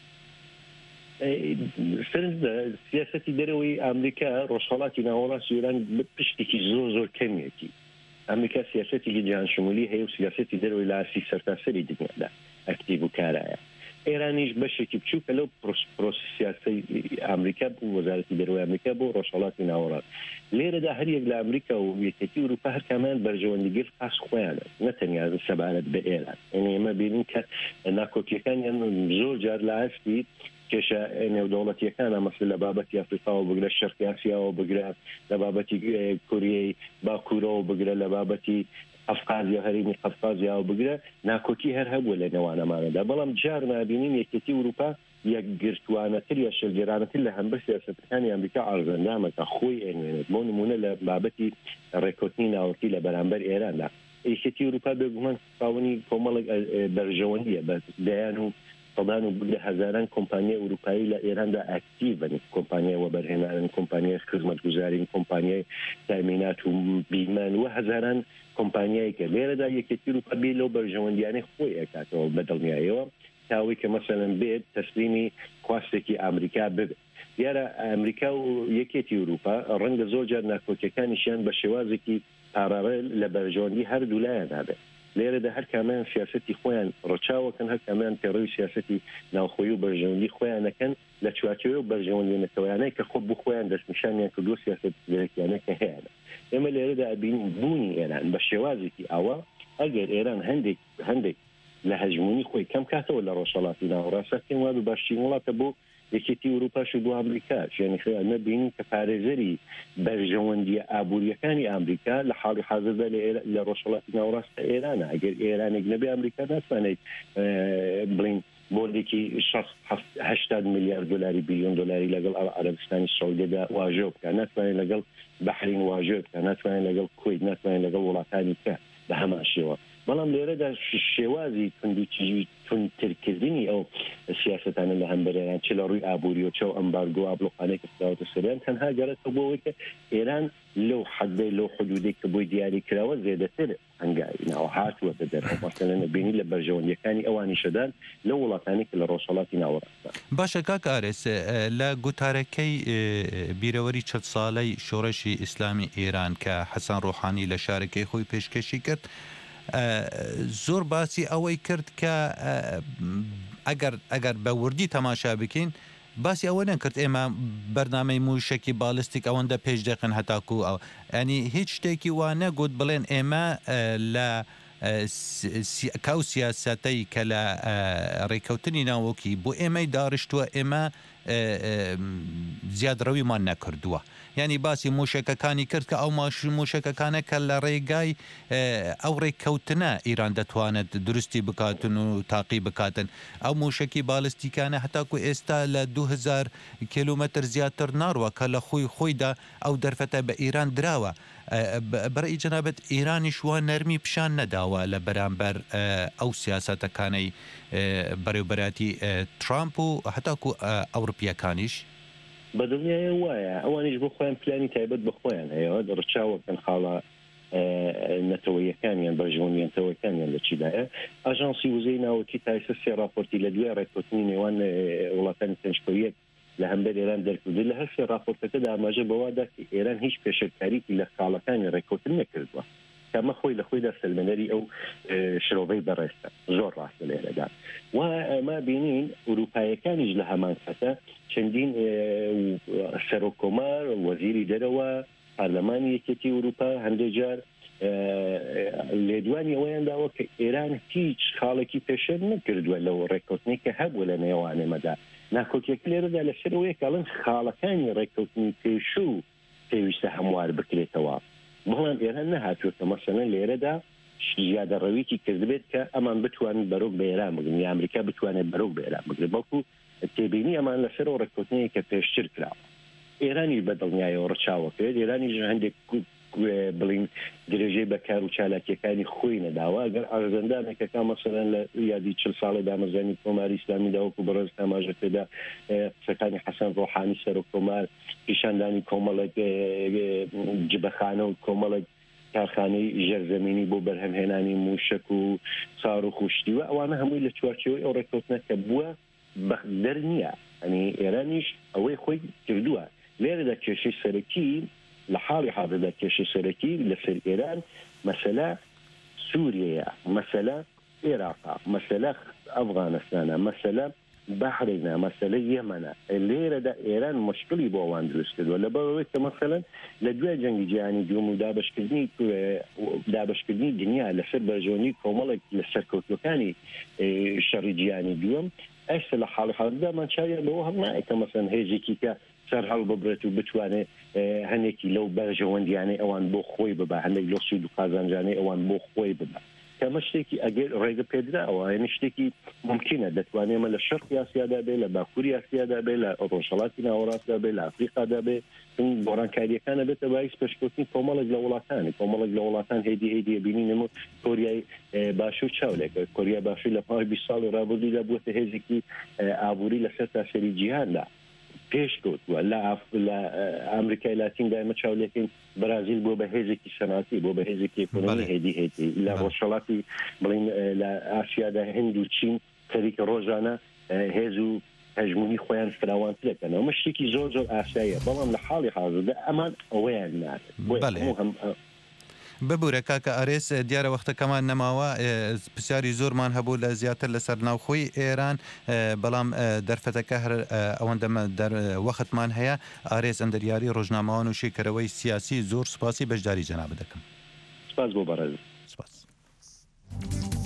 سیاسەتی دەرەوەی ئەمریکا ڕۆژهەڵاتی ناوەڕاستی ئێران پشتێکی زۆر کەمیەتی ئەمریکا سیاسەتێکی جیهانشمولی هەیە و سیاسەتی دەرەوەی لە ئاسی سەرتاسەری دنیادا ئەکتیڤ و کارایە ئێرانیش بەشێکی بچووکە لەو پرۆسیاسی ئەمریکا بوو وەزارەتی دەرەوەی ئەمریکا بۆ ڕۆژهەڵاتی ناوەڕاست لێرەدا هەریەک لە ئەمریکا و یەکێتی ئوروپا هەر کامیان بەرژەوەندیگر خاص خۆیانە نەتەنیا سەبارەت بە ئێران ئێمە بینین کە ناکۆکیەکانیان زۆر جار لە ئاستی کێشە نێودەوڵەتیەکانە مەسل لە بابەتی ئەفریقاوە بگرە شەرقی ئاسیاوە بگرە لە بابەتی کوریای باکوورەوە بگرە لە بابەتی ئەفقازیا هەرێمی قەفقازیاوە بگرە ناکۆکی هەر هەبووە لە نێوانەمانەدا بەڵام جار نابینین یەکێتی ئەوروپا یەک گرتوانەتر یا شەرگێرانەتر لە هەمبەر سیاسەتەکانی ئەمریکا ئاژەندامەکە خۆی ئێنوێنێت بۆ نمونە لە بابەتی ڕێکوتنی ناوەکی لە بەرامبەر ئێراندا یەکێتی ئەوروپا بێگومان پاوەنی کۆمەڵێک بەرژەوەندیە بە دەیان و سەدان و بگرە هەزاران کۆمپانیای ئەوروپایی لە ئێراندا ئاکتیڤن کۆمپانیای وەبەرهێنان کۆمپانیای خزمەتگوزارین کۆمپانیای تامینات و بیمان و هەزاران کۆمپانیایکە لێرەدا یەکێتی ئەوروپا بێ لەو بەرژەوەندیانەی خۆی ئەکاتەوە بەدڵنیایەوە تاوی کە مەسەلەن بێت تەسلیمی خواستێکی ئامریکا ببێت دیارە ئەمریکا و یەکێتی ئەوروپا ڕەنگە زۆر جار ناکۆکیەکانیشیان بە شێوازێکی پارارەل لە بەرژەوەندی هەردوو لایەن هەبێت لێرەدا هەر کامیان سیاسەتی خۆیان ڕۆچاوەکەن هەر کامیان تێڕۆی سیاسەتی ناوخۆیی و بەرژەوەندی خۆیانەکەن لە چوارچێوە و بەرژەوەندێنەوەیانەی کە خۆ بخۆیان دەستنیشانیان کردووە سیاست لەرەکیانەکە هەیەە ئێمە لێرەدا ئەبین بوونی ئێران بە شێوازێکی ئەوە ئەگەر ئێران هەندێک لە هەژمونی خۆی کەم کاتەوە لە ڕۆژهەڵاتی ناوەڕاستەکەی وا باشترین وڵاتە بۆ یەکێتی ئەوروپاش و بۆ ئەمریکا ژێنی خێمە بینین کە پارێزەری بەرژەوەندیە ئابوووریەکانی ئەمریکا لە حاڵی حاضردا لە ڕۆژهەڵاتی ناوەڕاستە ئێرانە ئەگەر ئێرانێک نەبێ ئەمریکا ناتوانێت بڵین بۆلێکی 80 میلیارد دلاری بیلیۆن دلاری لەگەڵ عەرەبستانی سەعودیەدا واژۆ بکە ناتوانێت لەگەڵ بەحرین واژۆ بکە ناتوانێت لەگەڵ کوێت ناتوانێت لەگەڵ وڵاتانی کە بە هەمان شێوە بەڵام لێرەدا شێوازی تونترکردنی ئەو سیاستانە لە هەمبەرێران چ لە ڕووی ئابووری و چ ئەمبارگۆ ئابلوقانەی کەسراوەتە سەریان تەنها گەرەتە بۆەوەی کە ئێران لەو حەدەی لەو حدودێک کە بۆی دیاری کراوە زێدەتر هەنگاوی ناوە هاتووەتە دەرەوە مەسەلەن نەبینی لە بەرژەوەندیەکانی ئەوانی شەدان لە وڵاتانی کە لە ڕۆژهەڵاتی ناوەڕاستە باشە کاک ئارێس لە گوتارەکەی بیرەوەری 40 ساڵەی شۆڕشی ئیسلامی ئێران کە حەسەن ڕۆحانی لە شارەکەی خۆی پێشکەشی کرد زۆر باسی ئەوەی کرد کە ئەگەر بە وردی تەماشا بکەین باسی ئەوە نەکرد ئێمە بەرنامەی موشکی بالیستیک ئەوەندە پێش دەقن هەتاکو ئەو ینی هیچ شتێکی وانە گوت بڵێن ئێمە لە کاو سیاسەتەی کە لە ڕێکەوتنی ناوەکی بۆ ئێمەی داڕشتووە ئێمە زیادڕەویمان نەکردووە ینی باسی موشەکەکانی کرد کە ئەو موشەکەکانە کە لە ڕێگای ئەو ڕێککەوتنە ئیران دەتوانێت درستی بکاتن و تاقی بکاتن ئەو موشکی بالیستیکانە هەتاکو ئێستا لە 2000 کیلومتر زیاتر ناڕوە کە لە خۆیدا ئەو دەرفەتە بە ئیران دراوە بەڕێی جەنابەت ئیرانیش وان نەرمی پیشان نەداوە لە بەرامبەر ئەو سیاسەتەکانەی بەڕێوبەراتی ترامپ و هەتاکو ئەوروپیەکانیش بەدڵنیایە وایە ئەوانیش بۆ خۆیان پلانی تایبەت بە خۆیان هەیەوە ڕچاوەکەن خاڵە نەتەوەیەکانیان بەرژەوەندیانتەوەیەکانیان لە چیدایە ئاژانسی وزەی ناوەکی تایسە سێ راپۆرتی لە دوای ڕێککەوتنی نێوان وڵاتانی پێنجکەویەک لە هەمبەر ئێران دەرکردی لە هەر سێ راپۆرتەکەدا ئاماژە بەوادا کە ئێران هیچ پێشەکاریی لە خاڵەکانی ڕێککەوتن نەکردووە کەمە خۆی لە خۆیدا سەلمەنەری ئەو شرۆڤەی بەڕێستە زۆر ڕاستە لێرەدا و ئەمە بینین ئوروپایەکانیش لە هەمان کەتە چەندین سەرۆکۆمار وەزیری دەرەوە پارلەمانی یەکێتی ئوروپا هەندێک جار لێدوانی ئەوەیان داوە کە ئێران هیچ خاڵێکی پێشە نەکردووە لەو ڕێککەوتنی کە هەبوو لە نێوانێمەدا ناکۆکیەکە لێرەدا لەسەر ئەوەیە کاڵن خاڵەکانی ڕێککەوتنی پێشوو پێویستە هەموار بکرێتەوە بەڵام ئێران نەهاتوێتە مەسەلەن لێرەدا زیادەڕەویکی کردبێت کە ئەمان بتوانن بەرۆک بە ئێران بگرن یا ئەمریکا بتوانێت بەرۆک بە ئێران بگرێت بەڵکو تێبینی ئەمان لەسەر ئەو ڕێککەوتنەیە کە پێشتر کراوە ئێرانی بەدڵنیایەوە ڕەچاوە کرد ئێرانیش هەندێک بڵین درێژەی بەکار و چالاکیەکانی خۆی نەداوە ئەگەر ئاژەندانێکەکە مەسەلەن لە یادی 40 ساڵی دامەزانی کۆماری ئیسلامی داوەکو بەڕێز ئاماژە پێدا قسەکانی حەسەن ڕۆحانی سەرۆکۆمار پیشاندانی کۆمەڵێک جبەخانە و کۆمەڵێک کارخانەی ژێرزەمینی بۆ بەرهەمهێنانی موشک و سار و خوشتی و ئەوانە هەمووی لە چوارچێوەی ئەو ڕێککەوتنەکە بووە بەخدەر نییە ئەنی ئێرانیش ئەوەی خۆی کردووە لێرەدا کێشەی سەرەکی لە حاڵی حاضردا کێشەی سەرەکی لەسەر ئێران مەسەلە سووریەیە مەسەلە عێراقا مەسەلە ئەفغانستانە مەسەلە بحرێنا مەسەلەی یەمەنە لێرەدا ئێران مشکلی بۆ ئەوان دروست کردووە لەبەرەوەی کە مەسەلەن لە دوای جەنگی جیهانی دووەم و دابەشکردنی دنیا لەسەر بەرژۆنی کۆمەڵێک لە سەرکەوتوەکانی شەڕی جیهانی دووەم ئەستا لە حاڵی حاڵدا مانچاویە بەوە هەڵ نایە کە مەسەن هێزێکی کە سەر هەڵ ببرێت و بتوانێت هەنێکی لەو بەرژەوەندیانەی ئەوان بۆ خۆی ببە هەندێک لە سوود و قازانجانەی ئەوان بۆ خۆی ببە کەمە شتێکی ئەگەر ڕێگە پێدراوە یعنی شتێکی ممکنە دەتوانێمە لە شەرقی ئاسیادا بێ لە باکووری ئاسیادا بێ لە ڕۆژهەڵاتی ناوەڕاستدا بێ لە ئەفریقادا بێ گۆڕانکاریەکانە بێتە باعث پێشکەوتنی کۆمەڵێک لە وڵاتان هێدی بینینەوە کۆریای باشوور چاولێکە کۆریا باشوور لە 20 ساڵی ڕابردوودا بووە هێزێکی ئابووری لەسەر تاشەری جیهاندا پێشکەوتووە لە ئەمریکای لاتیندا ئێمە چاولێکین برازیل بۆ بە هێزێکی سەناتی بۆ بە هێزێکی ئێکۆنۆمی هێدی لە ڕۆژهەڵاتی بڵین لە ئاسیادا هند و چین خەریکە ڕۆژانە هێز و هەژمونی خۆیان فراوانترەکەن ئەمە شتێکی زۆر ئاساییە بەڵام لە حاڵی حاضردا ئەمان ئەوەیان ناکرد ببوورە کاکە ئارێس دیارە وەختەکەمان نەماوە پرسیاری زۆرمان هەبوو لە زیاتر لەسەر ناوخۆی ئێران بەڵام دەرفەتەکە هەر ئەوەندەمە وەختمان هەیە ئارێس ئەندەریاری ڕۆژنامەوان و شێکەرەوەی سیاسی زۆر سوپاسی بەشداری جەناب دەکەم. سپاس بۆ بەڕێز. سپاس.